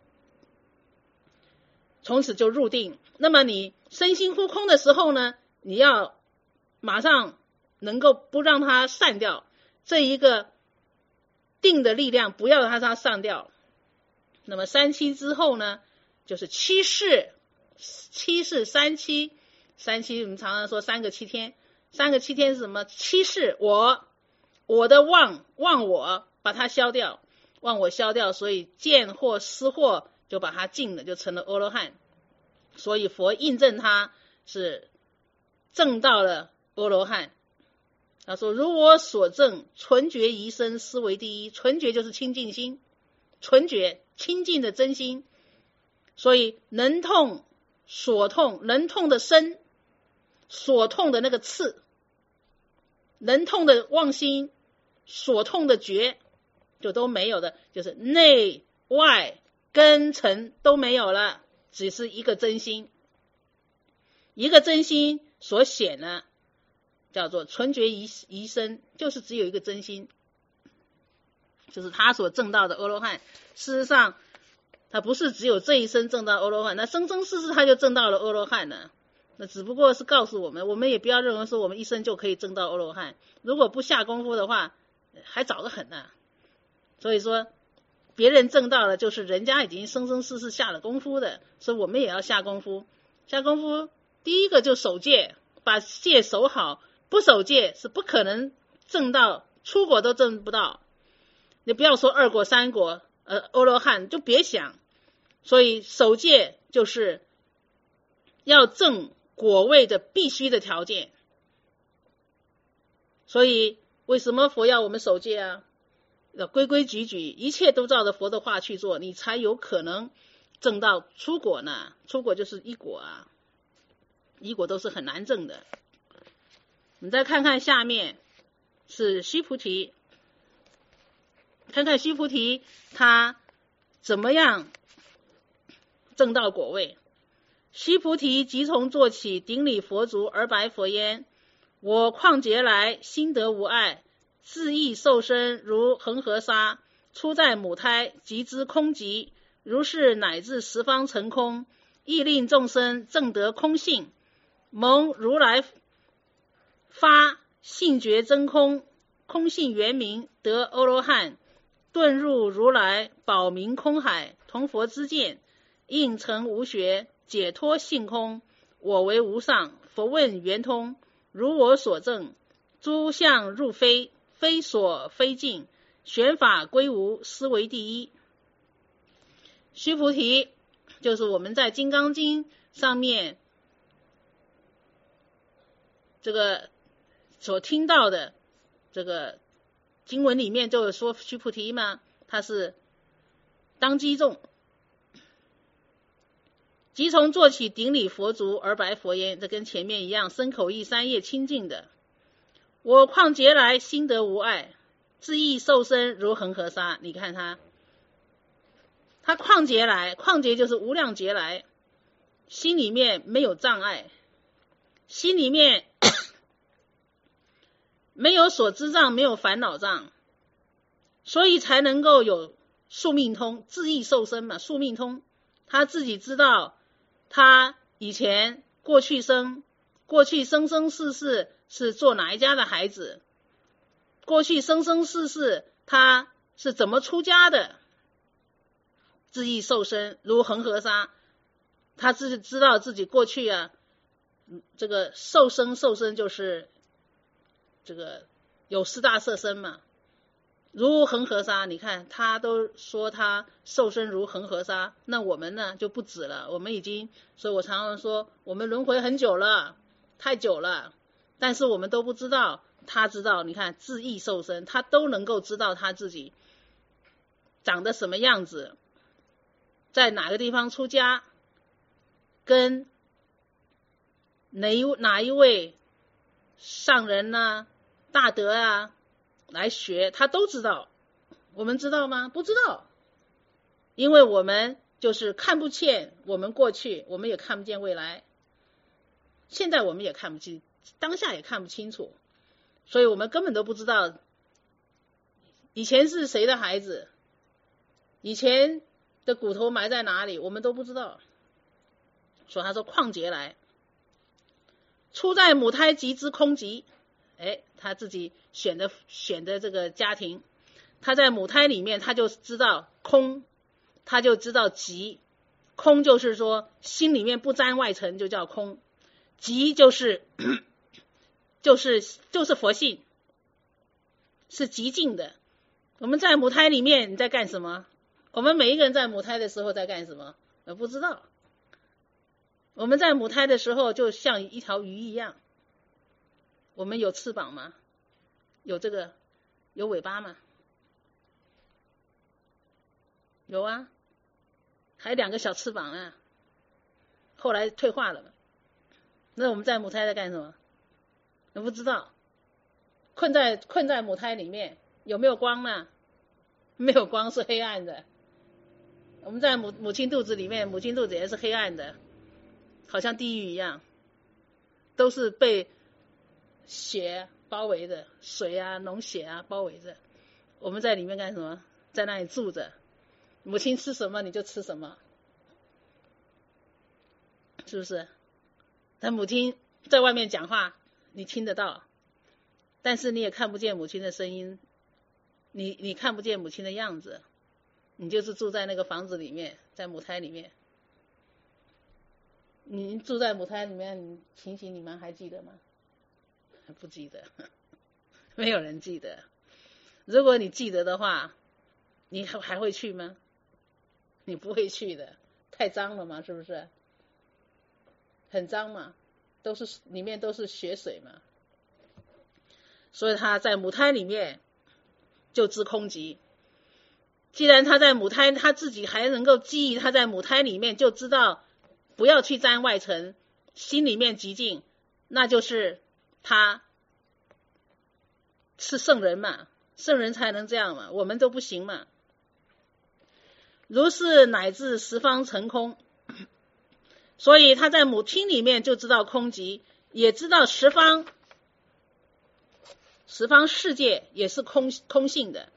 从此就入定。那么你身心忽空的时候呢，你要马上能够不让它散掉，这一个定的力量不要让它散掉。那么3期之后呢，就是7世3期我们常常说3个7天，3个7天是什么？7世我的忘我把它消掉，忘我消掉，所以见惑思惑就把它尽了，就成了阿罗汉。所以佛印证他是证到了阿罗汉。他说如我所证，纯觉宜生，思为第一。纯觉就是清净心，纯觉清净的真心，所以能痛所痛，能痛的身，所痛的那个刺，能痛的妄心，所痛的觉，就都没有的，就是内外根尘都没有了，只是一个真心。一个真心所显呢，叫做纯觉宜生，就是只有一个真心，就是他所证到的阿罗汉。事实上他不是只有这一生证到阿罗汉，那生生世世他就证到了阿罗汉呢。那只不过是告诉我们也不要认为说我们一生就可以证到阿罗汉，如果不下功夫的话还早得很呢。所以说别人证到了，就是人家已经生生世世下了功夫的，所以我们也要下功夫。下功夫第一个就守戒，把戒守好，不守戒是不可能证到，出果都证不到。你不要说2果3果阿罗汉，就别想。所以守戒就是要证果位的必须的条件。所以为什么佛要我们守戒啊？要规规矩矩，一切都照着佛的话去做，你才有可能证到出果呢。出果就是1果啊，1果都是很难证的。你再看看下面是须菩提，看看须菩提他怎么样证到果位。须菩提即从坐起，顶礼佛足而白佛言：我况劫来心得无碍，自意受身如恒河沙，出在母胎即知空寂，如是乃至十方成空，亦令众生证得空性。蒙如来发性觉真空，空性圆明，得阿罗汉，顿入如来宝明空海，同佛之见，应成无学，解脱性空。我为无上，佛问圆通，如我所证，诸相入非，非所非尽，玄法归无，斯为第一。须菩提就是我们在金刚经上面这个所听到的这个经文里面就有说须菩提嘛，他是当机众，即从做起顶礼佛足而白佛言，这跟前面一样，身口意三业清净的。我况劫来心得无碍，自意受身如恒河沙。你看他旷劫来，旷劫就是无量劫来，心里面没有障碍，心里面没有所知障，没有烦恼障，所以才能够有宿命通，自意受身嘛，宿命通，他自己知道他以前过去生生世世是做哪一家的孩子，过去生生世世他是怎么出家的，自意受身如恒河沙，他自己知道自己过去这个受生就是这个有四大色身嘛，如恒河沙。你看他都说他受身如恒河沙，那我们呢就不止了，我们已经，所以我常常说我们轮回很久了，太久了，但是我们都不知道，他知道。你看自意受身，他都能够知道他自己长得什么样子，在哪个地方出家，跟哪一位上人大德来学，他都知道。我们知道吗？不知道，因为我们就是看不见我们过去，我们也看不见未来，现在我们也看不清，当下也看不清楚，所以我们根本都不知道以前是谁的孩子，以前的骨头埋在哪里，我们都不知道。所以他说旷劫来，出在母胎即知空寂。他自己选的这个家庭，他在母胎里面他就知道空，他就知道寂。空就是说心里面不沾外尘，就叫空。寂就是佛性，是寂静的。我们在母胎里面你在干什么？我们每一个人在母胎的时候在干什么？不知道。我们在母胎的时候就像一条鱼一样，我们有翅膀吗？有尾巴吗？有啊，还有2个小翅膀后来退化了。那我们在母胎在干什么？我不知道。困在母胎里面，有没有光呢？没有光，是黑暗的。我们在母亲肚子里面，母亲肚子也是黑暗的，好像地狱一样，都是被血包围的，水脓血包围着。我们在里面干什么？在那里住着，母亲吃什么你就吃什么，是不是？但母亲在外面讲话你听得到，但是你也看不见母亲的声音，你看不见母亲的样子，你就是住在那个房子里面，在母胎里面。你住在母胎里面情形你们还记得吗？不记得，没有人记得。如果你记得的话，你还会去吗？你不会去的，太脏了嘛，是不是？很脏嘛，里面都是血水嘛。所以他在母胎里面就知空寂。既然他在母胎，他自己还能够记忆，他在母胎里面就知道不要去沾外尘，心里面寂静，那就是他是圣人嘛，圣人才能这样嘛，我们都不行嘛。如是乃至十方成空，所以他在母亲里面就知道空寂，也知道十方世界也是空性的，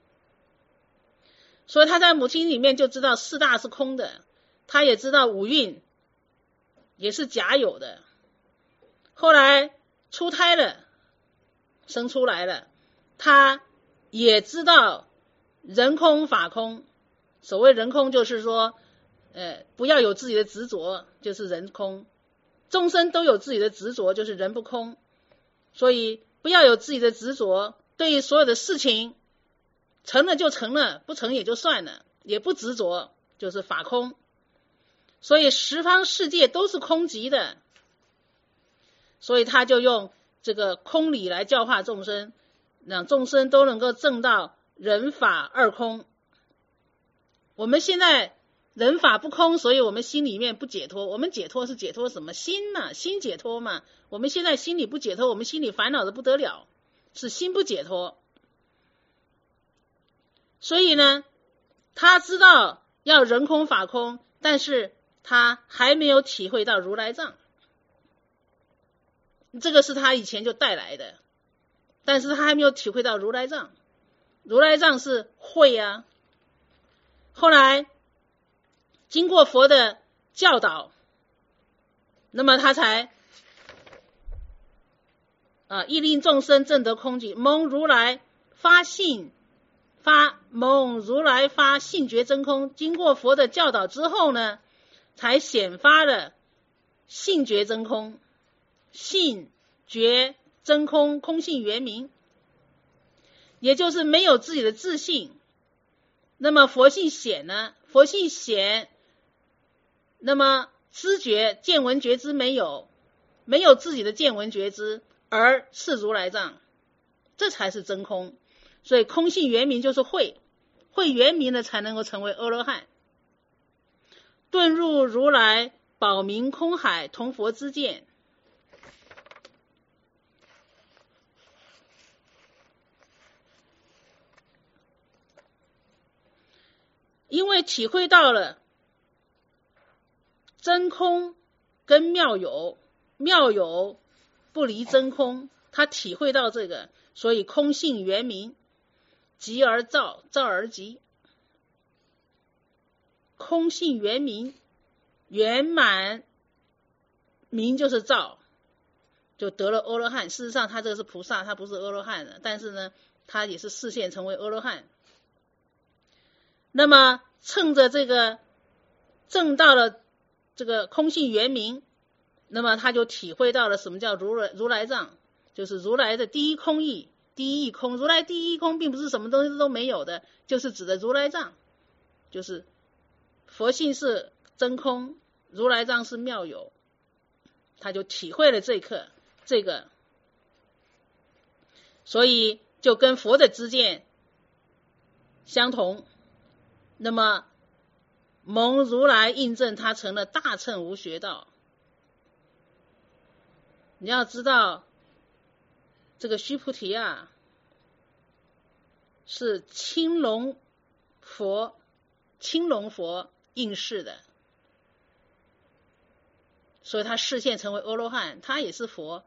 所以他在母亲里面就知道四大是空的，他也知道五蕴也是假有的。后来出胎了，生出来了，他也知道人空法空。所谓人空就是说不要有自己的执着，就是人空。众生都有自己的执着，就是人不空。所以不要有自己的执着，对于所有的事情成了就成了，不成也就算了，也不执着，就是法空。所以十方世界都是空寂的，所以他就用这个空理来教化众生， 让众生都能够证到人法二空。我们现在人法不空，所以我们心里面不解脱。我们解脱是解脱什么？心嘛，心解脱嘛。我们现在心里不解脱，我们心里烦恼的不得了，是心不解脱。所以呢，他知道要人空法空，但是他还没有体会到如来藏。这个是他以前就带来的，但是他还没有体会到如来藏。如来藏是慧啊。后来经过佛的教导，那么他才亦令众生证得空寂，蒙如来发性觉真空。经过佛的教导之后呢，才显发了性觉真空。性觉真空，空性圆明，也就是没有自己的自性。那么佛性显呢？佛性显，那么知觉见闻觉知没有自己的见闻觉知，而是如来藏，这才是真空。所以空性圆明就是慧圆明了，才能够成为阿罗汉。遁入如来宝明空海，同佛之见。因为体会到了真空跟妙有，妙有不离真空，他体会到这个，所以空性圆明，即而照，照而即。空性圆明，圆满，明就是照，就得了阿罗汉。事实上他这个是菩萨，他不是阿罗汉的，但是呢他也是示现成为阿罗汉。那么趁着这个证到了这个空性圆明，那么他就体会到了什么叫如来藏，就是如来的第一空义，第一义空。如来第一空并不是什么东西都没有的，就是指的如来藏，就是佛性是真空，如来藏是妙有，他就体会了这个，所以就跟佛的知见相同。那么蒙如来印证，他成了大乘无学道。你要知道这个须菩提啊，是青龙佛应示的，所以他示现成为阿罗汉，他也是佛。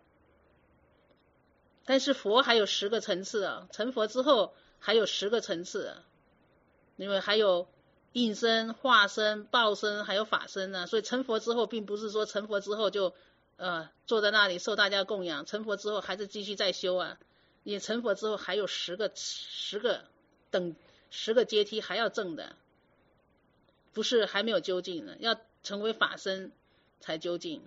但是佛还有10个层次啊，成佛之后还有10个层次啊，因为还有应身、化身、报身，还有法身呢。所以成佛之后，并不是说成佛之后就坐在那里受大家供养，成佛之后还是继续再修啊。你成佛之后还有10个阶梯还要证的，不是还没有究竟呢，要成为法身才究竟。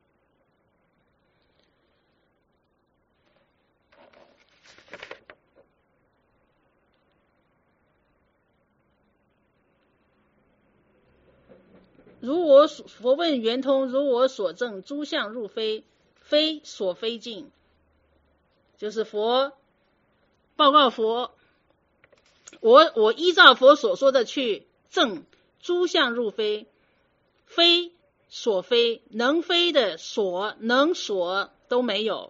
如我佛问圆通，如我所证，诸相入非，非所非尽。就是佛报告佛，我依照佛所说的去证，诸相入非，非所非，能非的所能所都没有。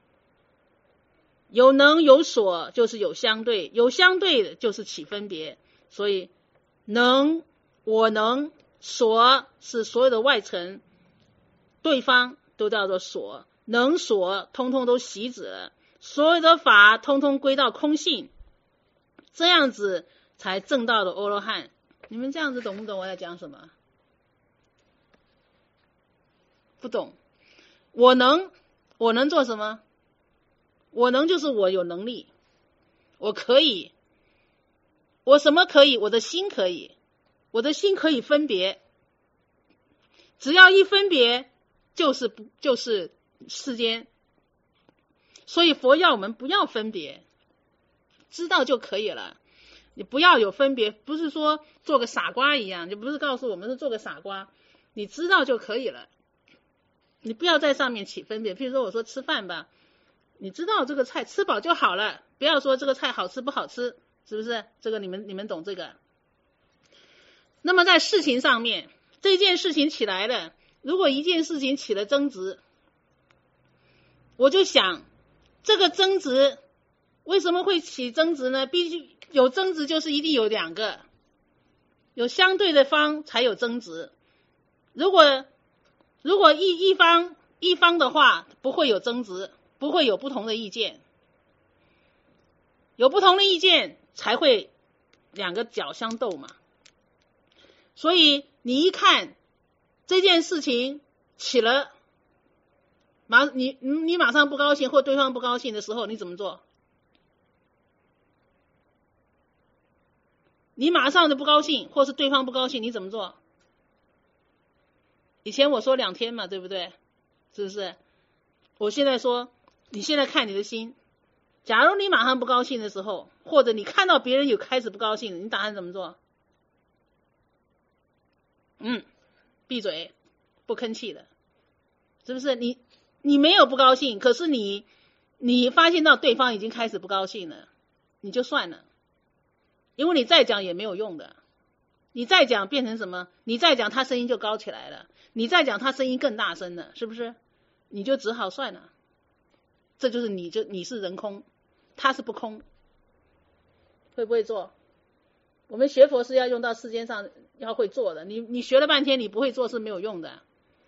有能有所就是有相对，有相对的就是起分别。所以能我能所是所有的外层，对方都叫做所，能所通通都习止了，所有的法通通归到空性，这样子才证到了阿罗汉。你们这样子懂不懂我在讲什么？不懂。我能做什么？我能就是我有能力，我可以，我什么可以？我的心可以，我的心可以分别，只要一分别就是世间。所以佛要我们不要分别，知道就可以了。你不要有分别，不是说做个傻瓜一样，就不是告诉我们是做个傻瓜，你知道就可以了。你不要在上面起分别。譬如说我说吃饭吧， 你知道这个菜吃饱就好了，不要说这个菜好吃不好吃，是不是？这个你们懂这个。那么在事情上面，这件事情起来了，如果一件事情起了争执，我就想这个争执为什么会起争执呢？必须有争执，就是一定有两个，有相对的方才有争执。如果一方的话，不会有争执，不会有不同的意见，有不同的意见才会两个角相斗嘛。所以你一看这件事情起了，你马上不高兴或对方不高兴的时候，你怎么做？你马上的不高兴或是对方不高兴，你怎么做？以前我说2天嘛，对不对？是不是？我现在说，你现在看你的心，假如你马上不高兴的时候，或者你看到别人有开始不高兴，你打算怎么做？闭嘴，不吭气的，是不是？你没有不高兴，可是你发现到对方已经开始不高兴了，你就算了，因为你再讲也没有用的，你再讲变成什么？你再讲他声音就高起来了，你再讲他声音更大声了，是不是？你就只好算了。这就是你是人空，他是不空，会不会做？我们学佛是要用到世间上要会做的，你学了半天你不会做是没有用的。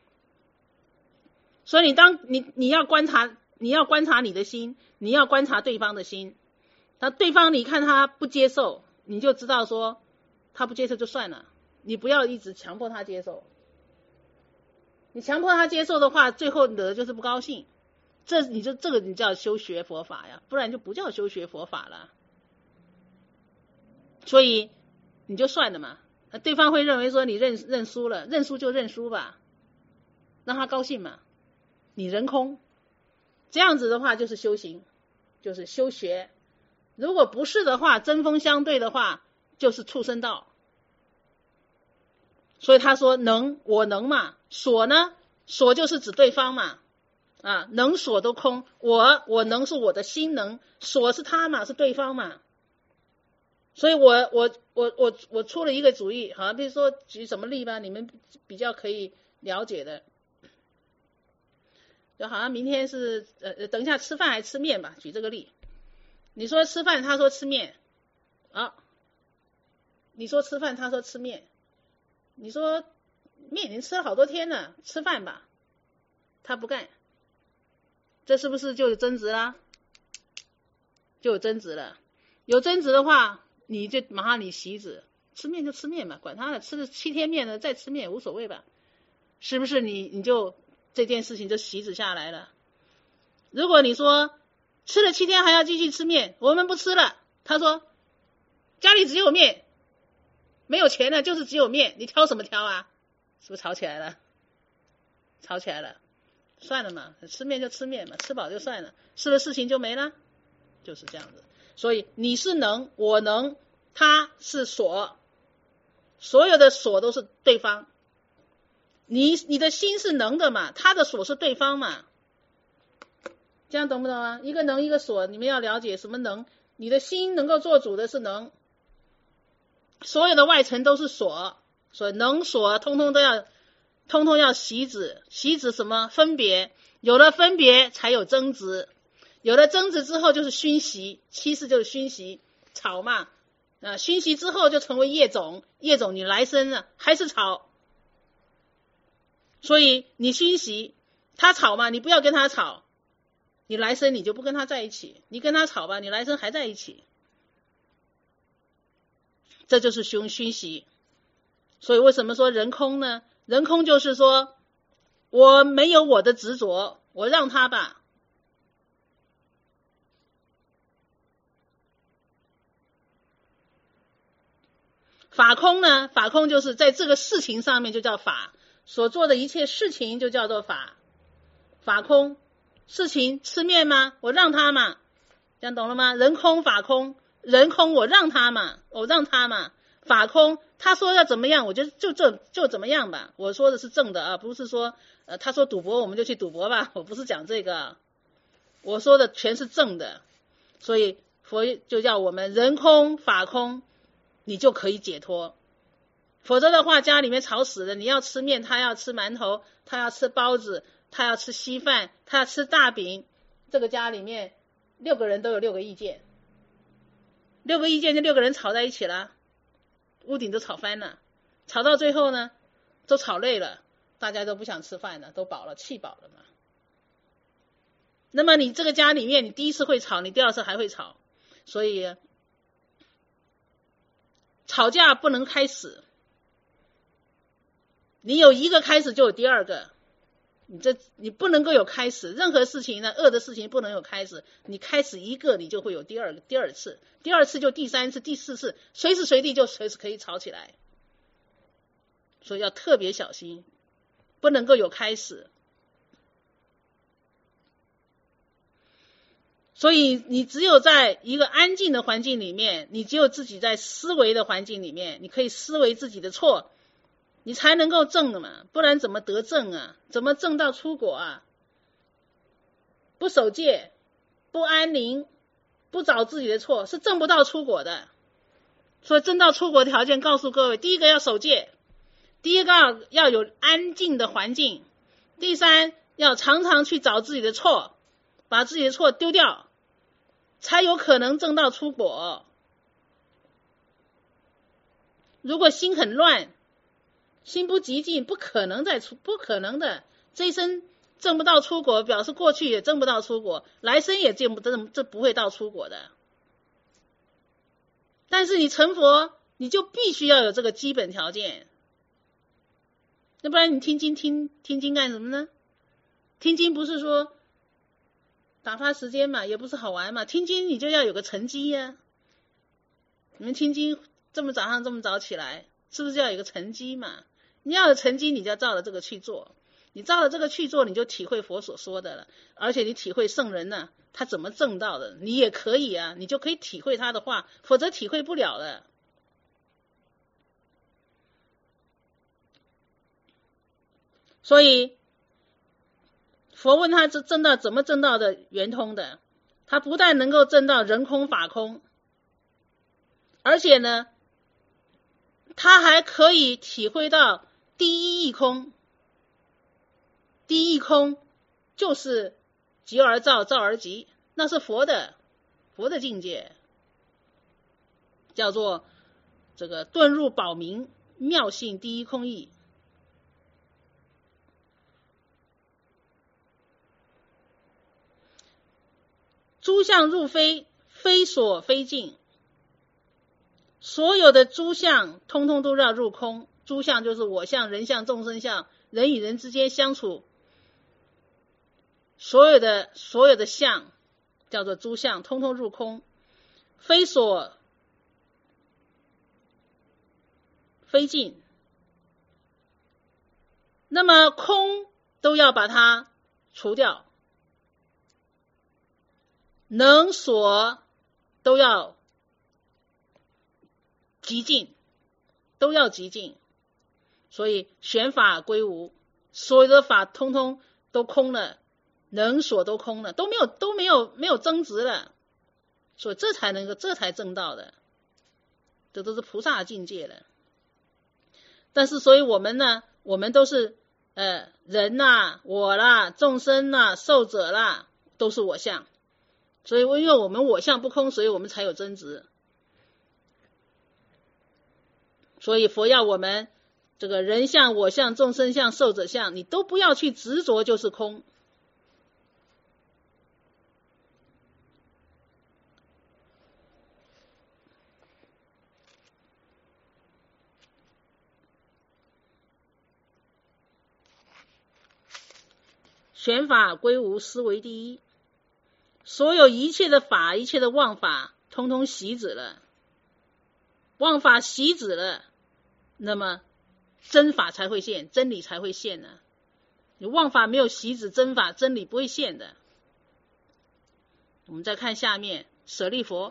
所以你要观察你的心，你要观察对方的心。那对方你看他不接受，你就知道说他不接受就算了，你不要一直强迫他接受。你强迫他接受的话，最后惹的就是不高兴。这个你叫修学佛法呀，不然就不叫修学佛法了。所以你就算了嘛，对方会认为说你认输了，认输就认输吧，让他高兴嘛。你人空，这样子的话就是修行，就是修学。如果不是的话，针锋相对的话，就是畜生道。所以他说能，我能嘛，所呢，所就是指对方嘛，能所都空，我能是我的心能，所是他嘛，是对方嘛。所以我出了一个主意，比如说举什么例吧，你们比较可以了解的。就好像明天是等一下吃饭还吃面吧，举这个例。你说吃饭，他说吃面，你说吃饭，他说吃面。你说面已经吃了好多天了，吃饭吧，他不干，这是不是就有争执啦？就有争执了。有争执的话，你就马上你席子，吃面就吃面嘛，管他的，吃了7天面了再吃面也无所谓吧？是不是你就这件事情就席子下来了？如果你说吃了7天还要继续吃面，我们不吃了，他说家里只有面，没有钱了就是只有面，你挑什么挑啊？是不是吵起来了？吵起来了，算了嘛，吃面就吃面嘛，吃饱就算了，是不是事情就没了？就是这样子。所以你是能，我能，他是所，所有的所都是对方。你的心是能的嘛，他的所是对方嘛，这样懂不懂啊？一个能一个所，你们要了解什么能，你的心能够做主的是能，所有的外层都是所，所以能所通通要习止，习止什么？分别，有了分别才有争执，有了争执之后就是熏习，七事就是熏习，吵嘛，熏习之后就成为业种，业种你来生了还是吵。所以你熏习他吵嘛，你不要跟他吵，你来生你就不跟他在一起，你跟他吵吧，你来生还在一起，这就是熏习。所以为什么说人空呢？人空就是说我没有我的执着，我让他吧。法空呢？法空就是在这个事情上面就叫法，所做的一切事情就叫做法。法空，事情吃面吗？我让他嘛，这样懂了吗？人空法空，人空我让他嘛，法空他说要怎么样，我就怎么样吧。我说的是正的不是说他说赌博我们就去赌博吧，我不是讲这个。 我说的全是正的，所以佛就叫我们人空法空，你就可以解脱。否则的话，家里面吵死了，你要吃面，他要吃馒头，他要吃包子，他要吃稀饭，他要吃大饼，这个家里面6个人都有6个意见，6个意见就6个人吵在一起了，屋顶都吵翻了，吵到最后呢，都吵累了，大家都不想吃饭了，都饱了，气饱了嘛。那么你这个家里面，你第一次会吵，你第二次还会吵，所以吵架不能开始，你有一个开始就有第二个，你不能够有开始，任何事情呢，恶的事情不能有开始，你开始一个，你就会有第二次，第二次就第3次、第4次，随时随地就随时可以吵起来，所以要特别小心，不能够有开始。所以你只有在一个安静的环境里面，你只有自己在思维的环境里面，你可以思维自己的错，你才能够正的嘛，不然怎么得正啊？怎么正到出果啊？不守戒，不安宁，不找自己的错，是正不到出果的。所以正到出果条件告诉各位，第一个要守戒，第一个要有安静的环境，第3要常常去找自己的错，把自己的错丢掉，才有可能正到出果。如果心很乱，心不极静，不可能的，这一生正不到出果，表示过去也正不到出果，来生也这不会到出果的。但是你成佛，你就必须要有这个基本条件，要不然你听经干什么呢？听经不是说打发时间嘛，也不是好玩嘛，听经你就要有个成绩呀。你们听经早上这么早起来，是不是要有个成绩嘛？你要有成绩，你就要照着这个去做，你照着这个去做，你就体会佛所说的了，而且你体会圣人呢，他怎么证道的，你也可以啊，你就可以体会他的话，否则体会不了的。所以佛问他证道怎么证道的圆通的，他不但能够证到人空法空，而且呢，他还可以体会到第一义空。第一义空就是即而照，照而即，那是佛的境界，叫做这个遁入宝明妙性第一空义。诸相入非，非所非尽，所有的诸相通通都要入空。诸相就是我相、人相、众生相，人与人之间相处，所有的相叫做诸相，通通入空，非所非尽。那么空都要把它除掉，能所都要极尽，都要极尽。所以玄法归无，所有的法通通都空了，能所都空了，都没有增值了，所以这才正道的，这都是菩萨境界了。但是所以我们呢，我们都是人啦、我啦、众生啦、寿者啦，都是我相。所以因为我们我相不空，所以我们才有增值。所以佛要我们这个人相、我相、众生相、寿者相，你都不要去执着，就是空。玄法归无，思为第一。所有一切的法，一切的妄法，通通熄止了。妄法熄止了，那么真法才会现，真理才会现呢。你妄法没有熄止真法，真理不会现的。我们再看下面，舍利佛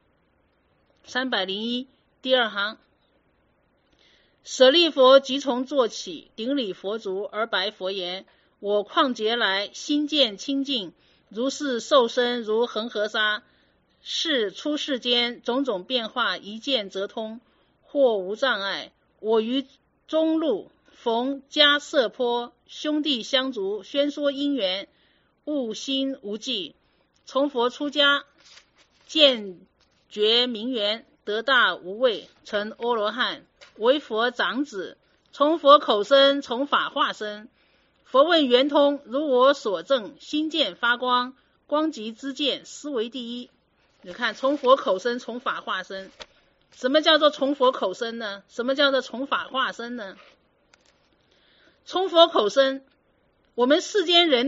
301第2行，舍利佛即从坐起，顶礼佛足而白佛言：我旷劫来心见清净， 如是受身，如恒河沙，是出世间种种变化，一见则通，或无障碍。我于中路逢迦摄坡，兄弟相逐，宣说因缘，悟心无际。从佛出家，见觉明圆，得大无畏，成阿罗汉，为佛长子。从佛口生，从法化身。佛问圆通，如我所证，心见发光，光即知见，思为第一。你看，从佛口生，从法化身。什么叫做从佛口生呢？什么叫做从法化身呢？从佛口生，我们世间人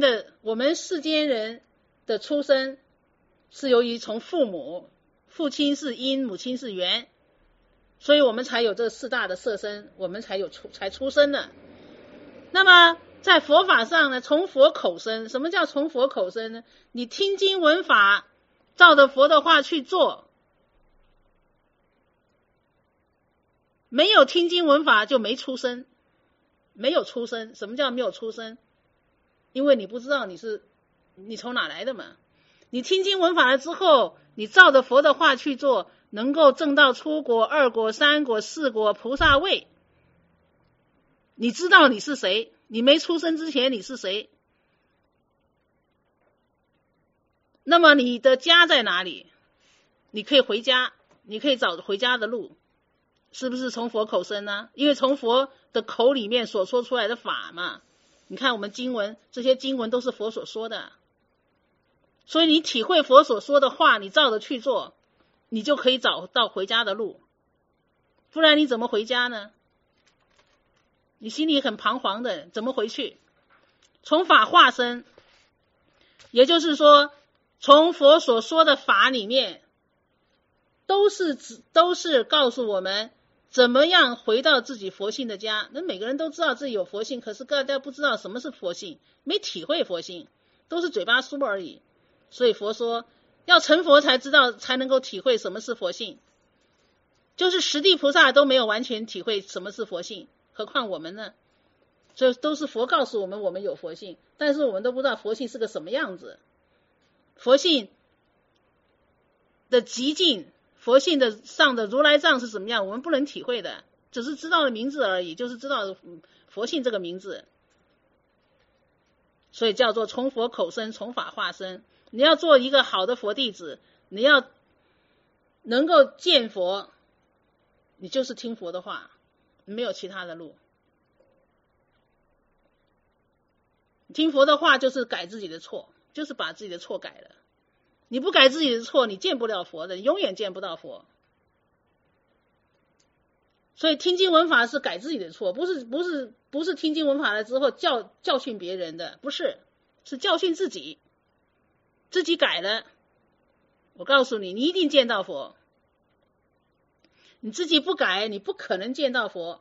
的出生是由于从父母，父亲是因，母亲是缘，所以我们才有这四大的色身，我们才出生的。那么在佛法上呢，从佛口生，什么叫从佛口生呢？你听经闻法，照着佛的话去做，没有听经闻法就没出生，没有出生。什么叫没有出生？因为你不知道你从哪来的嘛。你听经闻法了之后，你照着佛的话去做，能够证到出果、二果、三果、四果菩萨位。你知道你是谁，你没出生之前你是谁？那么你的家在哪里？你可以回家，你可以找回家的路，是不是从佛口生呢？因为从佛的口里面所说出来的法嘛。你看我们经文，这些经文都是佛所说的，所以你体会佛所说的话，你照着去做，你就可以找到回家的路。不然你怎么回家呢？你心里很彷徨的，怎么回去？从法化身，也就是说从佛所说的法里面，都是告诉我们怎么样回到自己佛性的家。那每个人都知道自己有佛性，可是大家不知道什么是佛性，没体会佛性，都是嘴巴说而已。所以佛说要成佛才知道，才能够体会什么是佛性。就是十地菩萨都没有完全体会什么是佛性，何况我们呢？所以都是佛告诉我们我们有佛性，但是我们都不知道佛性是个什么样子。佛性的极境，佛性的上的如来藏是什么样，我们不能体会的，只是知道了名字而已，就是知道佛性这个名字。所以叫做从佛口生，从法化身。你要做一个好的佛弟子，你要能够见佛，你就是听佛的话，没有其他的路。听佛的话就是改自己的错，就是把自己的错改了。你不改自己的错，你见不了佛的，你永远见不到佛。所以听经闻法是改自己的错，不是听经闻法了之后教训别人的，不是，是教训自己，自己改了。我告诉你，你一定见到佛。你自己不改，你不可能见到佛。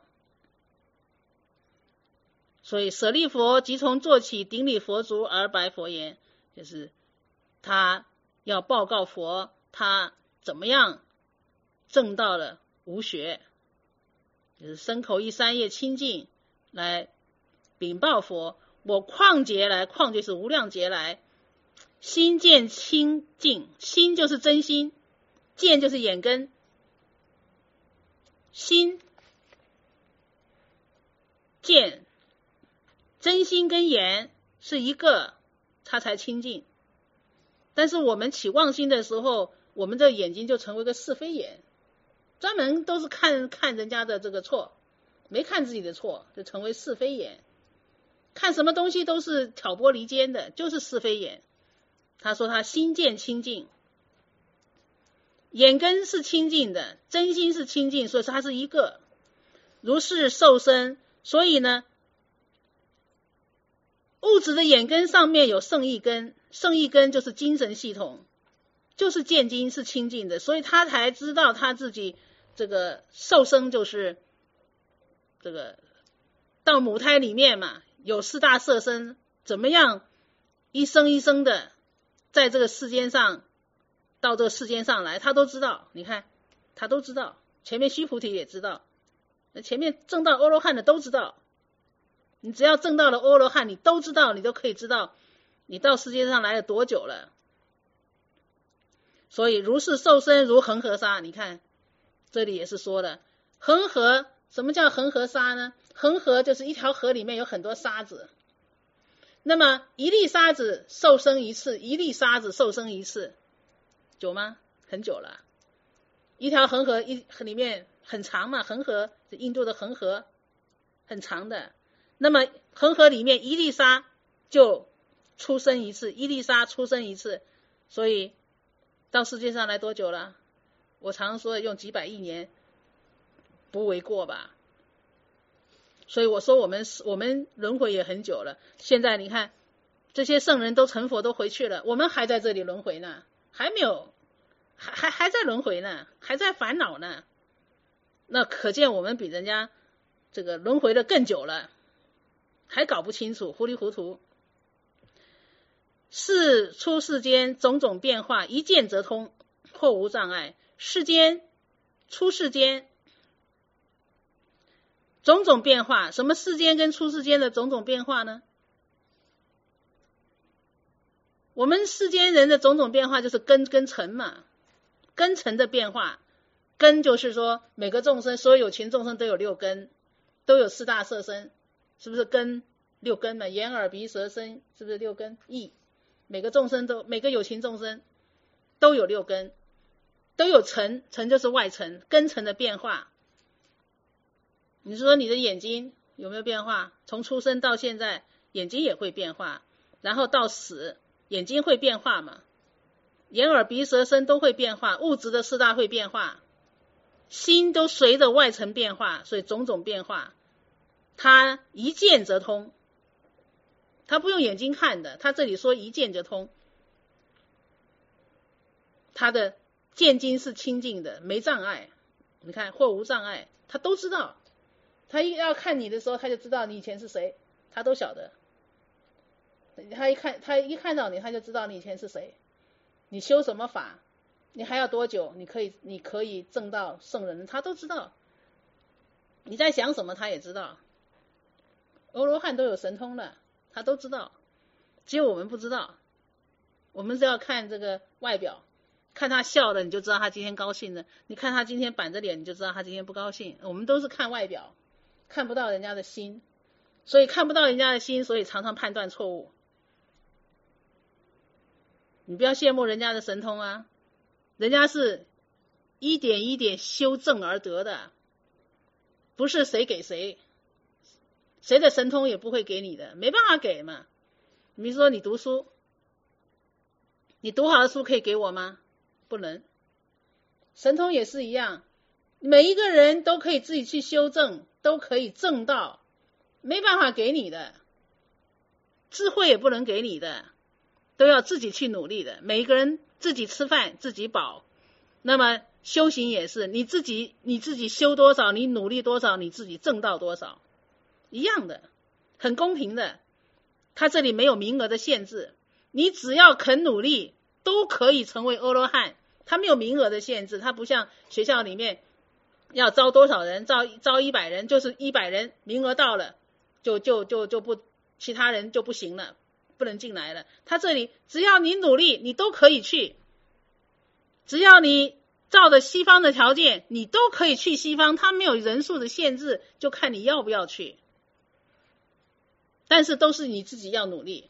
所以舍利佛即从坐起，顶礼佛足而白佛言，就是他要报告佛他怎么样证到了无学，就是身口意三业清净来禀报佛。我旷劫来，旷劫是无量劫来，心见清净，心就是真心，见就是眼根，心见真心跟眼是一个，它才清净。但是我们起妄心的时候，我们的眼睛就成为个是非眼，专门都是看人家的这个错，没看自己的错，就成为是非眼。看什么东西都是挑拨离间的，就是是非眼。他说他心见清净，眼根是清净的，真心是清净，所以说它是一个。如是受身，所以呢物质的眼根上面有圣意根，圣意根就是精神系统，就是见精是清净的，所以他才知道他自己这个受生就是这个到母胎里面嘛，有四大色身，怎么样一生一生的在这个世间上到这个世间上来，他都知道。你看他都知道，前面须菩提也知道，前面证到阿罗汉的都知道。你只要证到了阿罗汉，你都知道，你都可以知道你到世界上来了多久了？所以如是受身如恒河沙，你看这里也是说的恒河。什么叫恒河沙呢？恒河就是一条河里面有很多沙子，那么一粒沙子受生一次，一粒沙子受生一次，久吗？很久了。一条恒河里面很长嘛，恒河是印度的恒河，很长的。那么恒河里面一粒沙就出生一次，一粒沙出生一次，所以到世界上来多久了？我常说用几百亿年不为过吧。所以我说我们轮回也很久了。现在你看这些圣人都成佛都回去了，我们还在这里轮回呢，还没有还在轮回呢，还在烦恼呢。那可见我们比人家这个轮回的更久了，还搞不清楚，糊里糊涂。是出世间种种变化，一见则通，或无障碍。世间出世间种种变化，什么世间跟出世间的种种变化呢？我们世间人的种种变化就是根尘嘛，根尘的变化。根就是说每个众生，所有有情众生都有六根，都有四大色身，是不是根？六根嘛，眼耳鼻舌身，是不是六根？意，每个众生都，每个有情众生都有六根，都有尘，尘就是外尘，根尘的变化。你说你的眼睛有没有变化？从出生到现在，眼睛也会变化，然后到死，眼睛会变化嘛？眼耳鼻舌身都会变化，物质的四大会变化，心都随着外层变化，所以种种变化，它一见则通，它不用眼睛看的，它这里说一见就通，它的见经是清净的，没障碍。你看或无障碍，他都知道。他一要看你的时候，他就知道你以前是谁，他都晓得。他一看到你，他就知道你以前是谁，你修什么法，你还要多久，你可以证到圣人，他都知道。你在想什么，他也知道。阿罗汉都有神通了，他都知道，只有我们不知道。我们是要看这个外表，看他笑了，你就知道他今天高兴了；你看他今天板着脸，你就知道他今天不高兴。我们都是看外表，看不到人家的心，所以看不到人家的心，所以常常判断错误。你不要羡慕人家的神通啊，人家是一点一点修正而得的，不是谁给谁，谁的神通也不会给你的，没办法给嘛。比如说你读书，你读好的书可以给我吗？不能。神通也是一样，每一个人都可以自己去修正，都可以证到，没办法给你的，智慧也不能给你的，都要自己去努力的。每一个人自己吃饭自己饱，那么修行也是你自己修多少，你努力多少，你自己证到多少，一样的，很公平的。他这里没有名额的限制，你只要肯努力都可以成为阿罗汉，他没有名额的限制。他不像学校里面要招多少人，招100人，就是100人，名额到了就不，其他人就不行了，不能进来了。他这里只要你努力，你都可以去，只要你照着西方的条件，你都可以去西方，他没有人数的限制，就看你要不要去，但是都是你自己要努力。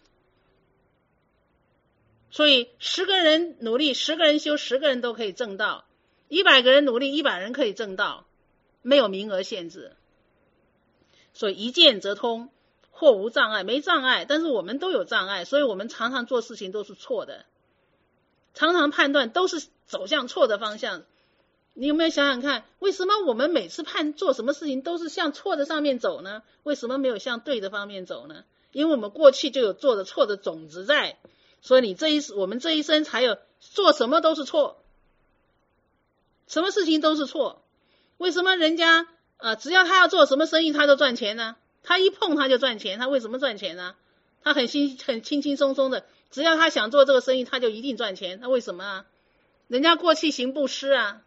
所以10个人努力，10个人修，10个人都可以证道；100个人努力，100人可以证道，没有名额限制。所以一见则通，或无障碍，没障碍，但是我们都有障碍，所以我们常常做事情都是错的，常常判断都是走向错的方向。你有没有想想看，为什么我们每次做什么事情都是向错的上面走呢？为什么没有向对的方面走呢？因为我们过去就有做的错的种子在，所以我们这一生才有做什么都是错，什么事情都是错。为什么人家只要他要做什么生意他都赚钱呢？他一碰他就赚钱，他为什么赚钱呢？他很轻轻松松的，只要他想做这个生意他就一定赚钱，他为什么啊？人家过去行布施啊，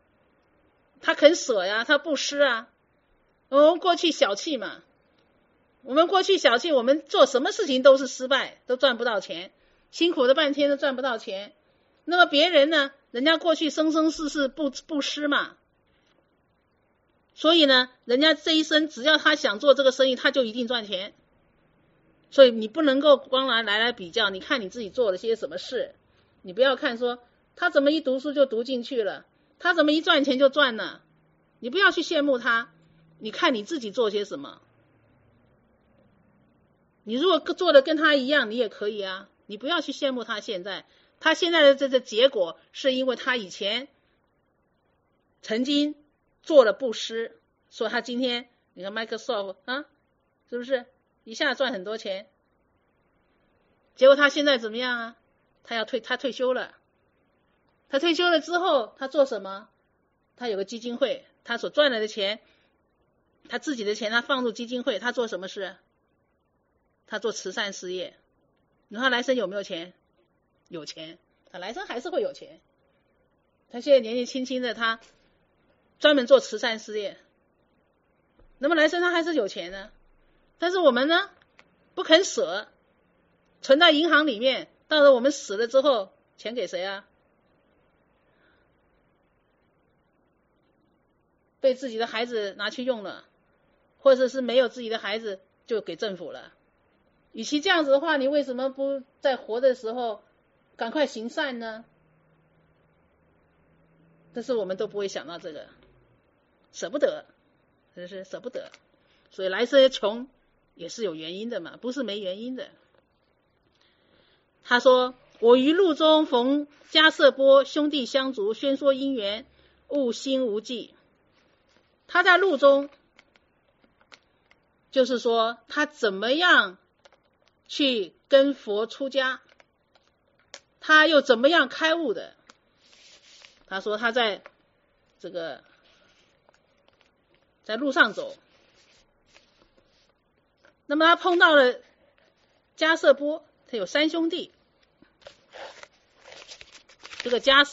他肯舍呀，他布施啊。过去小气嘛， 我们过去小气，我们做什么事情都是失败，都赚不到钱，辛苦了半天都赚不到钱。那么别人呢，人家过去生生世世不施嘛，所以呢，人家这一生只要他想做这个生意，他就一定赚钱。所以你不能够光来比较，你看你自己做了些什么事，你不要看说他怎么一读书就读进去了，他怎么一赚钱就赚了，你不要去羡慕他，你看你自己做些什么。你如果做的跟他一样，你也可以啊，你不要去羡慕他现在，他现在的这个结果是因为他以前曾经做了布施，所以他今天你看 Microsoft 啊，是不是一下赚很多钱？结果他现在怎么样啊？他退休了，他退休了之后他做什么？他有个基金会，他所赚来的钱，他自己的钱他放入基金会，他做什么事？他做慈善事业。你说他来生有没有钱？有钱，他来生还是会有钱。他现在年纪轻轻的，他专门做慈善事业，那么来生他还是有钱呢。但是我们呢，不肯舍，存在银行里面，到了我们死了之后，钱给谁啊？被自己的孩子拿去用了，或者是没有自己的孩子就给政府了。与其这样子的话，你为什么不在活的时候赶快行善呢？但是我们都不会想到这个，舍不得，是不是舍不得？所以来生穷也是有原因的嘛，不是没原因的。他说：“我于路中逢迦叶波兄弟相逐，宣说因缘，悟心无际。”他在路中，就是说他怎么样去跟佛出家，他又怎么样开悟的。他说他在这个在路上走，那么他碰到了迦叶波，他有三兄弟。这个迦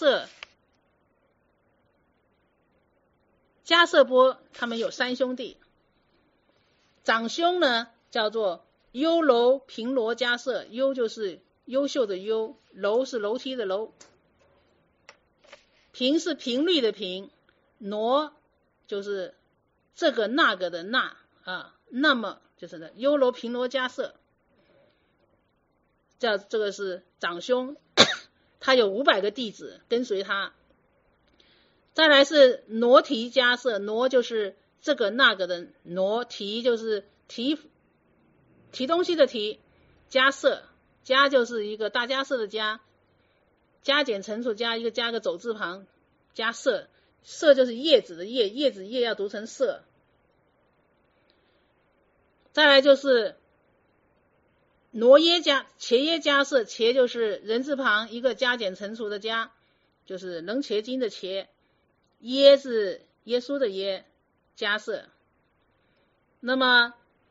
叶波他们有三兄弟，长兄呢叫做优楼频罗迦叶，优就是优秀的优，楼是楼梯的楼，频是频率的频，挪就是这个那个的那啊，那么就是呢优楼频罗迦叶，叫这个是长兄，他有500个弟子跟随他。再来是挪提迦叶，挪就是这个那个的挪，提就是提东西的提，迦叶迦就是一个大迦叶的迦，加减乘除加一个加个走字旁，迦叶叶就是叶子的叶，叶子叶要读成色。再来就是挪耶迦，伽耶迦叶，伽就是人字旁一个加减乘除的加，就是楞伽经的伽，耶是耶稣的耶，迦叶。那么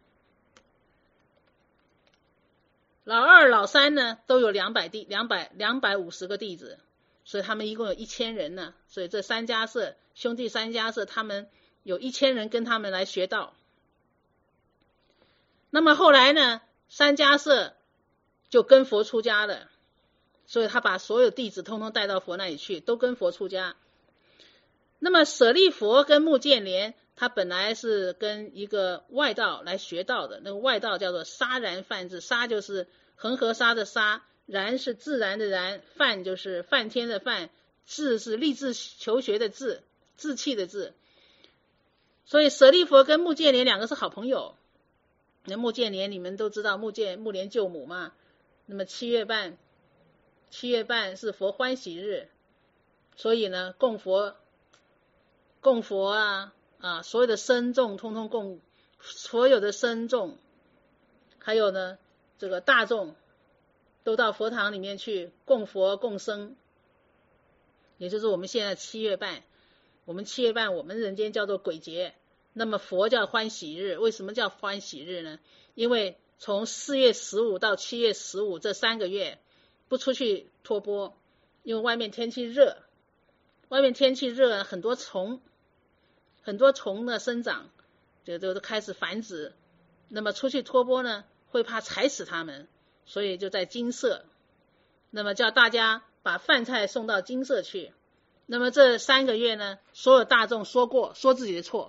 老二老三呢都有250个弟子，所以他们一共有1000人呢，所以这三迦叶兄弟三迦叶他们有1000人跟他们来学道。那么后来呢，三迦叶就跟佛出家了，所以他把所有弟子通通带到佛那里去，都跟佛出家。那么舍利佛跟目犍连，他本来是跟一个外道来学道的，那个外道叫做沙然梵志，沙就是恒河沙的沙，然是自然的然，梵就是梵天的梵，志是立志求学的志，志气的志。所以舍利佛跟目犍连两个是好朋友。那目犍连你们都知道目连救母嘛，那么七月半是佛欢喜日，所以呢供佛啊，所有的僧众通通供，所有的僧众还有呢这个大众都到佛堂里面去供佛供僧，也就是我们现在7月半，我们7月半我们人间叫做鬼节，那么佛叫欢喜日。为什么叫欢喜日呢？因为从4月15到7月15这3个月不出去托钵，因为外面天气热，很多虫呢生长，这都开始繁殖， 那么出去托钵呢，会怕踩死他们，所以就在精舍，那么叫大家把饭菜送到精舍去。那么这3个月呢，所有大众说自己的错，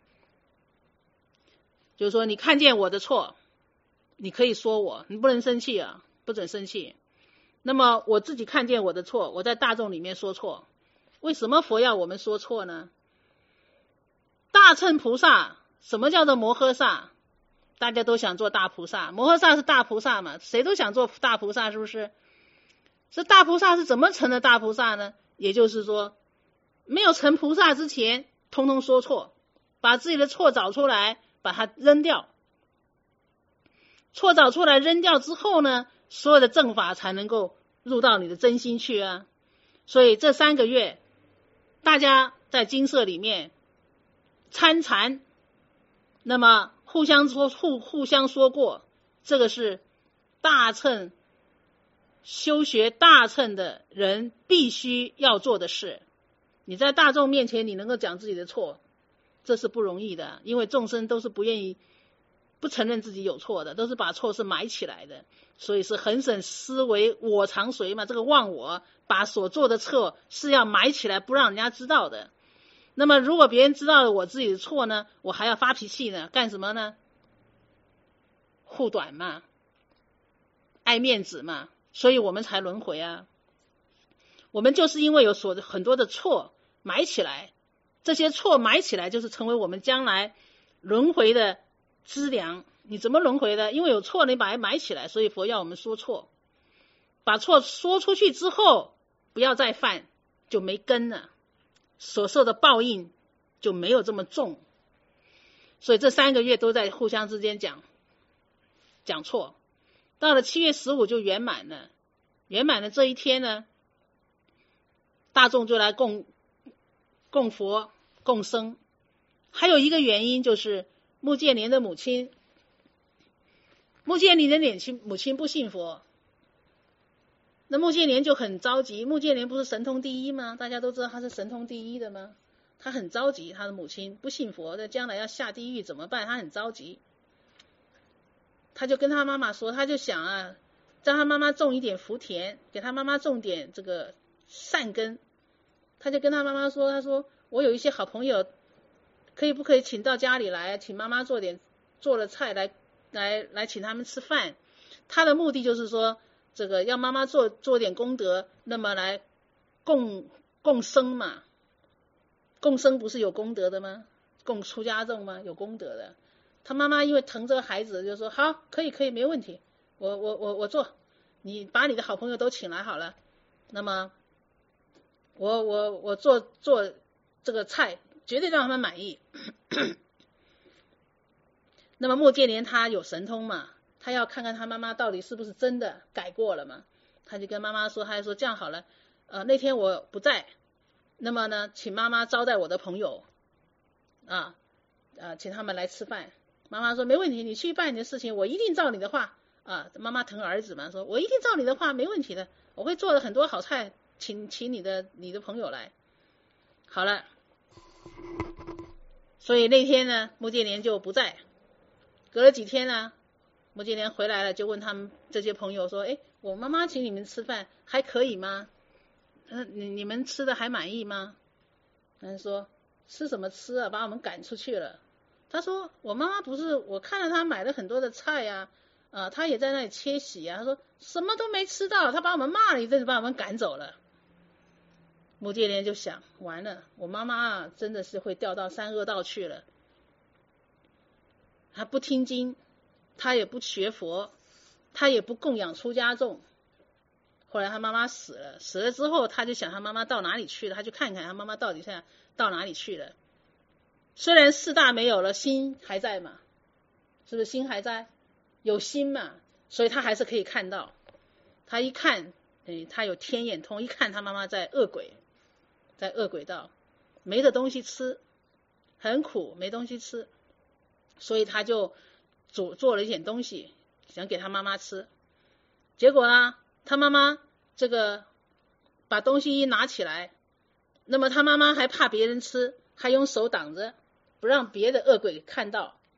就是说你看见我的错，你可以说我，你不能生气啊，不准生气。那么我自己看见我的错，我在大众里面说错。为什么佛要我们说错呢？大乘菩萨，什么叫做摩诃萨？大家都想做大菩萨，摩诃萨是大菩萨嘛，谁都想做大菩萨，是不是？这大菩萨是怎么成的大菩萨呢？也就是说，没有成菩萨之前，通通说错，把自己的错找出来，把它扔掉。错找出来扔掉之后呢，所有的正法才能够入到你的真心去啊。所以这3个月，大家在精舍里面参禅，那么互相说过，这个是大乘修学大乘的人必须要做的事。你在大众面前你能够讲自己的错，这是不容易的，因为众生都是不愿意不承认自己有错的，都是把错是埋起来的，所以是恒审思维我常随嘛，这个忘我把所做的错是要埋起来不让人家知道的。那么如果别人知道了我自己的错呢，我还要发脾气呢，干什么呢？护短嘛，爱面子嘛，所以我们才轮回啊。我们就是因为有很多的错埋起来，这些错埋起来就是成为我们将来轮回的资粮。你怎么轮回的？因为有错你把它埋起来，所以佛要我们说错，把错说出去之后不要再犯，就没根了，所受的报应就没有这么重。所以这3个月都在互相之间讲错，到了7月15就圆满了。圆满的这一天呢，大众就来供佛供僧。还有一个原因就是目犍连的母亲不信佛，那目犍连就很着急。目犍连不是神通第一吗？大家都知道他是神通第一的吗？他很着急，他的母亲不信佛，那将来要下地狱怎么办？他很着急，他就跟他妈妈说，他就想啊，让他妈妈种一点福田，给他妈妈种点这个善根。他就跟他妈妈说，他说我有一些好朋友，不可以请到家里来，请妈妈做了菜来请他们吃饭。他的目的就是说，这个要妈妈做点功德，那么来供僧嘛。供僧不是有功德的吗？供出家众吗？有功德的。他妈妈因为疼这个孩子，就说好，可以，没问题，我做，你把你的好朋友都请来好了，那么我做这个菜，绝对让他们满意。那么目犍连他有神通嘛，他要看看他妈妈到底是不是真的改过了嘛，他就跟妈妈说，他就说这样好了，那天我不在，那么呢，请妈妈招待我的朋友请他们来吃饭。妈妈说没问题，你去办你的事情，我一定照你的话啊。妈妈疼儿子嘛，说我一定照你的话，没问题的，我会做了很多好菜，请你的朋友来。好了，所以那天呢，目犍连就不在。隔了几天呢，目犍连回来了，就问他们这些朋友说，我妈妈请你们吃饭还可以吗？你们吃的还满意吗？人说吃什么吃啊，把我们赶出去了。他说我妈妈不是，我看了她买了很多的菜呀，她也在那里切洗啊。他说什么都没吃到，她把我们骂了一阵，把我们赶走了。目犍连就想，完了，我妈妈真的是会掉到三恶道去了。她不听经，她也不学佛，她也不供养出家众。后来他妈妈死了之后，他就想他妈妈到哪里去了，他去看看他妈妈到底现在到哪里去了。虽然四大没有了，心还在嘛，是不是心还在？有心嘛，所以他还是可以看到。他一看，他有天眼通，一看他妈妈在恶鬼道，没的东西吃，很苦，没东西吃，所以他就做了一点东西，想给他妈妈吃。结果呢，他妈妈这个把东西一拿起来，那么他妈妈还怕别人吃，还用手挡着，不让别的恶鬼看到，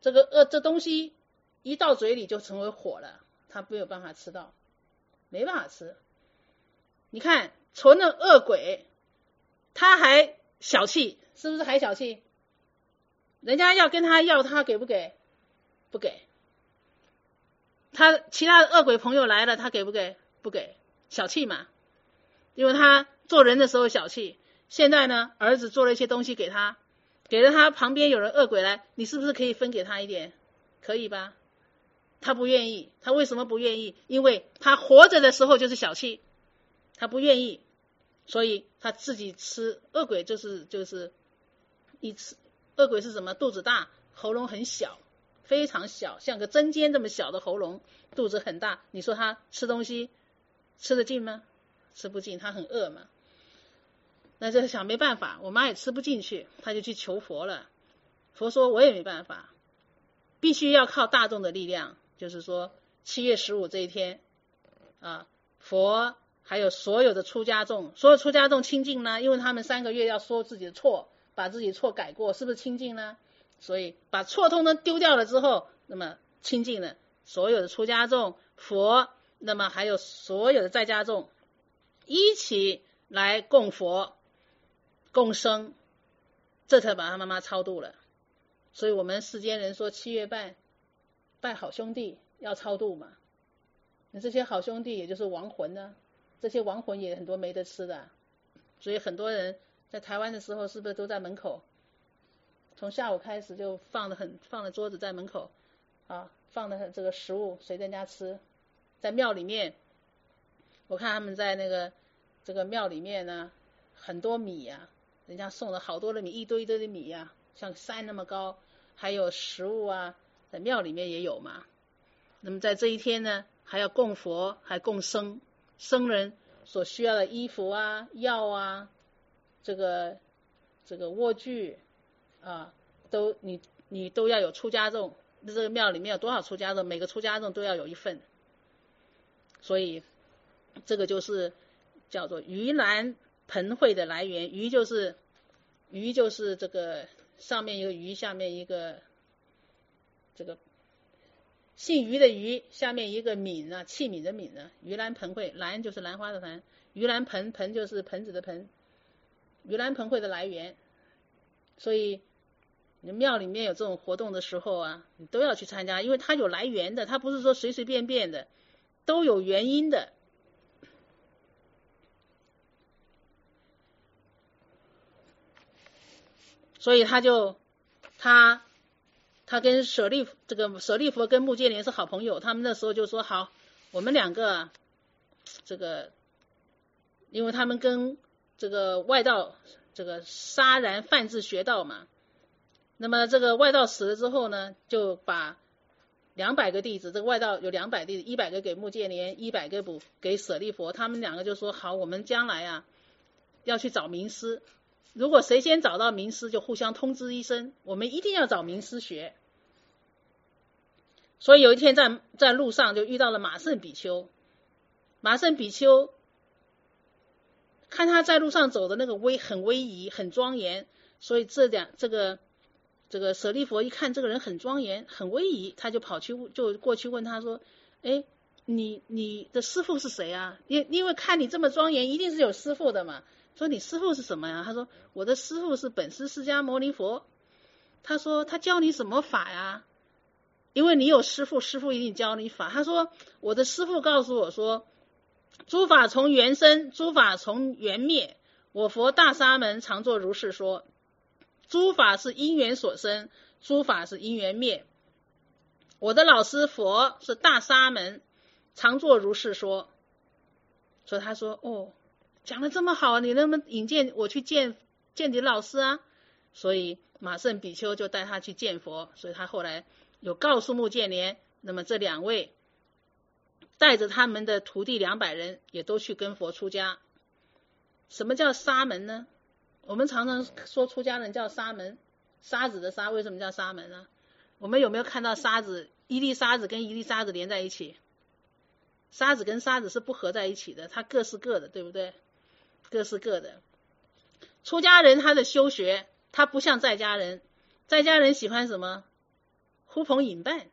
这东西一到嘴里就成为火了，他没有办法吃到，没办法吃。你看纯的恶鬼，他还小气，是不是还小气？人家要跟他要，他给不给？不给。他其他的恶鬼朋友来了，他给不给？不给，小气嘛。因为他做人的时候小气，现在呢，儿子做了一些东西给他，给了他旁边有人恶鬼来，你是不是可以分给他一点？可以吧？他不愿意，他为什么不愿意？因为他活着的时候就是小气，他不愿意，所以他自己吃。恶鬼就是一吃，恶鬼是什么？肚子大，喉咙很小，非常小，像个针尖这么小的喉咙，肚子很大。你说他吃东西吃得进吗？吃不进，他很饿嘛。那就想没办法，我妈也吃不进去，他就去求佛了。佛说我也没办法，必须要靠大众的力量。就是说7月15这一天啊，佛还有所有的出家众，所有出家众清净呢，因为他们3个月要说自己的错，把自己的错改过，是不是清净呢？所以把错通通丢掉了之后，那么清净了所有的出家众，佛，那么还有所有的在家众一起来供佛共生，这才把他妈妈超度了。所以我们世间人说7月拜好兄弟要超度嘛，那这些好兄弟也就是亡魂呢，这些亡魂也很多没得吃的，所以很多人在台湾的时候是不是都在门口，从下午开始就放了桌子在门口啊，放的这个食物随人家吃。在庙里面，我看他们在这个庙里面呢，很多米啊，人家送了好多的米，一堆一堆的米啊，像山那么高，还有食物啊，在庙里面也有嘛。那么在这一天呢，还要供佛，还供僧人所需要的衣服啊、药啊，这个莴苣啊，都你都要有出家众。这个庙里面有多少出家众，每个出家众都要有一份。所以这个就是叫做盂兰盆会的来源。盂就是这个上面一个盂，下面一个这个姓盂的盂，下面一个皿啊，器皿的皿啊。盂兰盆会，兰就是兰花的兰，盂兰盆就是盆子的盆，盂兰盆会的来源。所以你庙里面有这种活动的时候啊，你都要去参加，因为它有来源的，它不是说随随便便的，都有原因的。所以他跟舍利佛跟目犍连是好朋友，他们那时候就说好，我们2个这个，因为他们跟这个外道这个杀然犯智学道嘛，那么这个外道死了之后呢，就把200个弟子，这个外道有200弟子，100个给目犍连，100个给舍利佛。他们2个就说好，我们将来啊要去找名师，如果谁先找到名师，就互相通知一声，我们一定要找名师学。所以有一天在路上就遇到了马胜比丘。马胜比丘看他在路上走的那个很威仪很庄严，所以这个舍利佛一看这个人很庄严很威仪，他就过去问他说，哎，你的师父是谁啊？因为看你这么庄严，一定是有师父的嘛。说你师父是什么呀？他说我的师父是本师释迦牟尼佛。他说他教你什么法呀？因为你有师父，师父一定教你法。他说我的师父告诉我说，诸法从缘生，诸法从缘灭，我佛大沙门常作如是说。诸法是因缘所生，诸法是因缘灭。我的老师佛是大沙门，常作如是说。所以他说哦，讲得这么好，你能不能引荐我去见你的老师啊？所以马胜比丘就带他去见佛。所以他后来有告诉目犍连，那么这2位带着他们的徒弟200人也都去跟佛出家。什么叫沙门呢？我们常常说出家人叫沙门，沙子的沙，为什么叫沙门呢？我们有没有看到沙子，一粒沙子跟一粒沙子连在一起？沙子跟沙子是不合在一起的，它各是各的，对不对？各是各的。出家人他的修学，他不像在家人，在家人喜欢什么？ 呼朋引伴。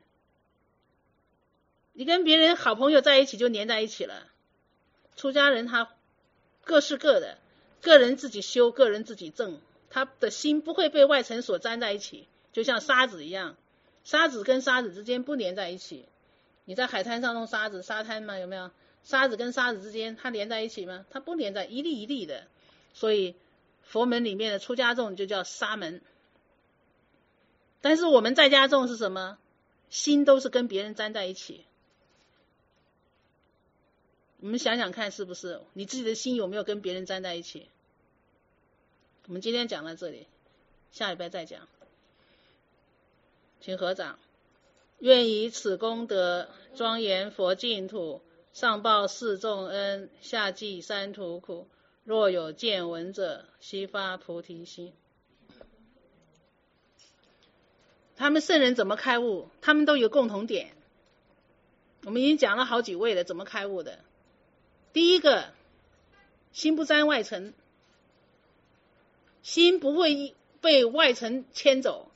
你跟别人好朋友在一起就黏在一起了。出家人他各是各的，个人自己修，个人自己正，他的心不会被外尘所粘在一起，就像沙子一样，沙子跟沙子之间不连在一起。你在海滩上弄沙子，沙滩嘛，有没有？沙子跟沙子之间它连在一起吗？它不连在，一粒一粒的。所以佛门里面的出家众就叫沙门。但是我们在家众是什么？心都是跟别人粘在一起。我们想想看，是不是你自己的心有没有跟别人粘在一起？我们今天讲到这里，下礼拜再讲。请合掌。愿以此功德庄严佛净土，上报四重恩，下济三途苦。若有见闻者，悉发菩提心。他们圣人怎么开悟？他们都有共同点。我们已经讲了好几位了，怎么开悟的？第一个，心不沾外尘，心不会被外尘牵走。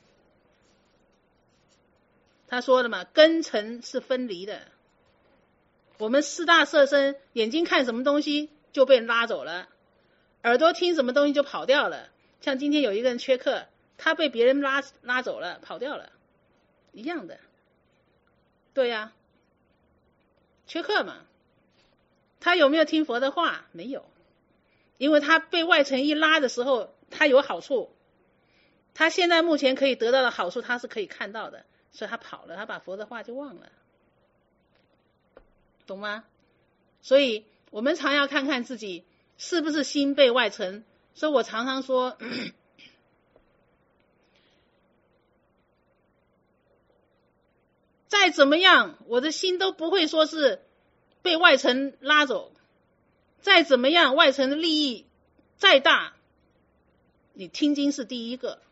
他说了嘛，根尘是分离的。我们四大色身，眼睛看什么东西就被拉走了，耳朵听什么东西就跑掉了。像今天有一个人缺课，他被别人拉走了，跑掉了，一样的。对呀，缺课嘛。他有没有听佛的话？没有，因为他被外尘一拉的时候，他有好处，他现在目前可以得到的好处，他是可以看到的，所以他跑了，他把佛的话就忘了，懂吗？所以我们常要看看自己是不是心被外尘。所以我常常说，再怎么样，我的心都不会说是被外尘拉走。再怎么样，外尘的利益再大，你听经是第一个，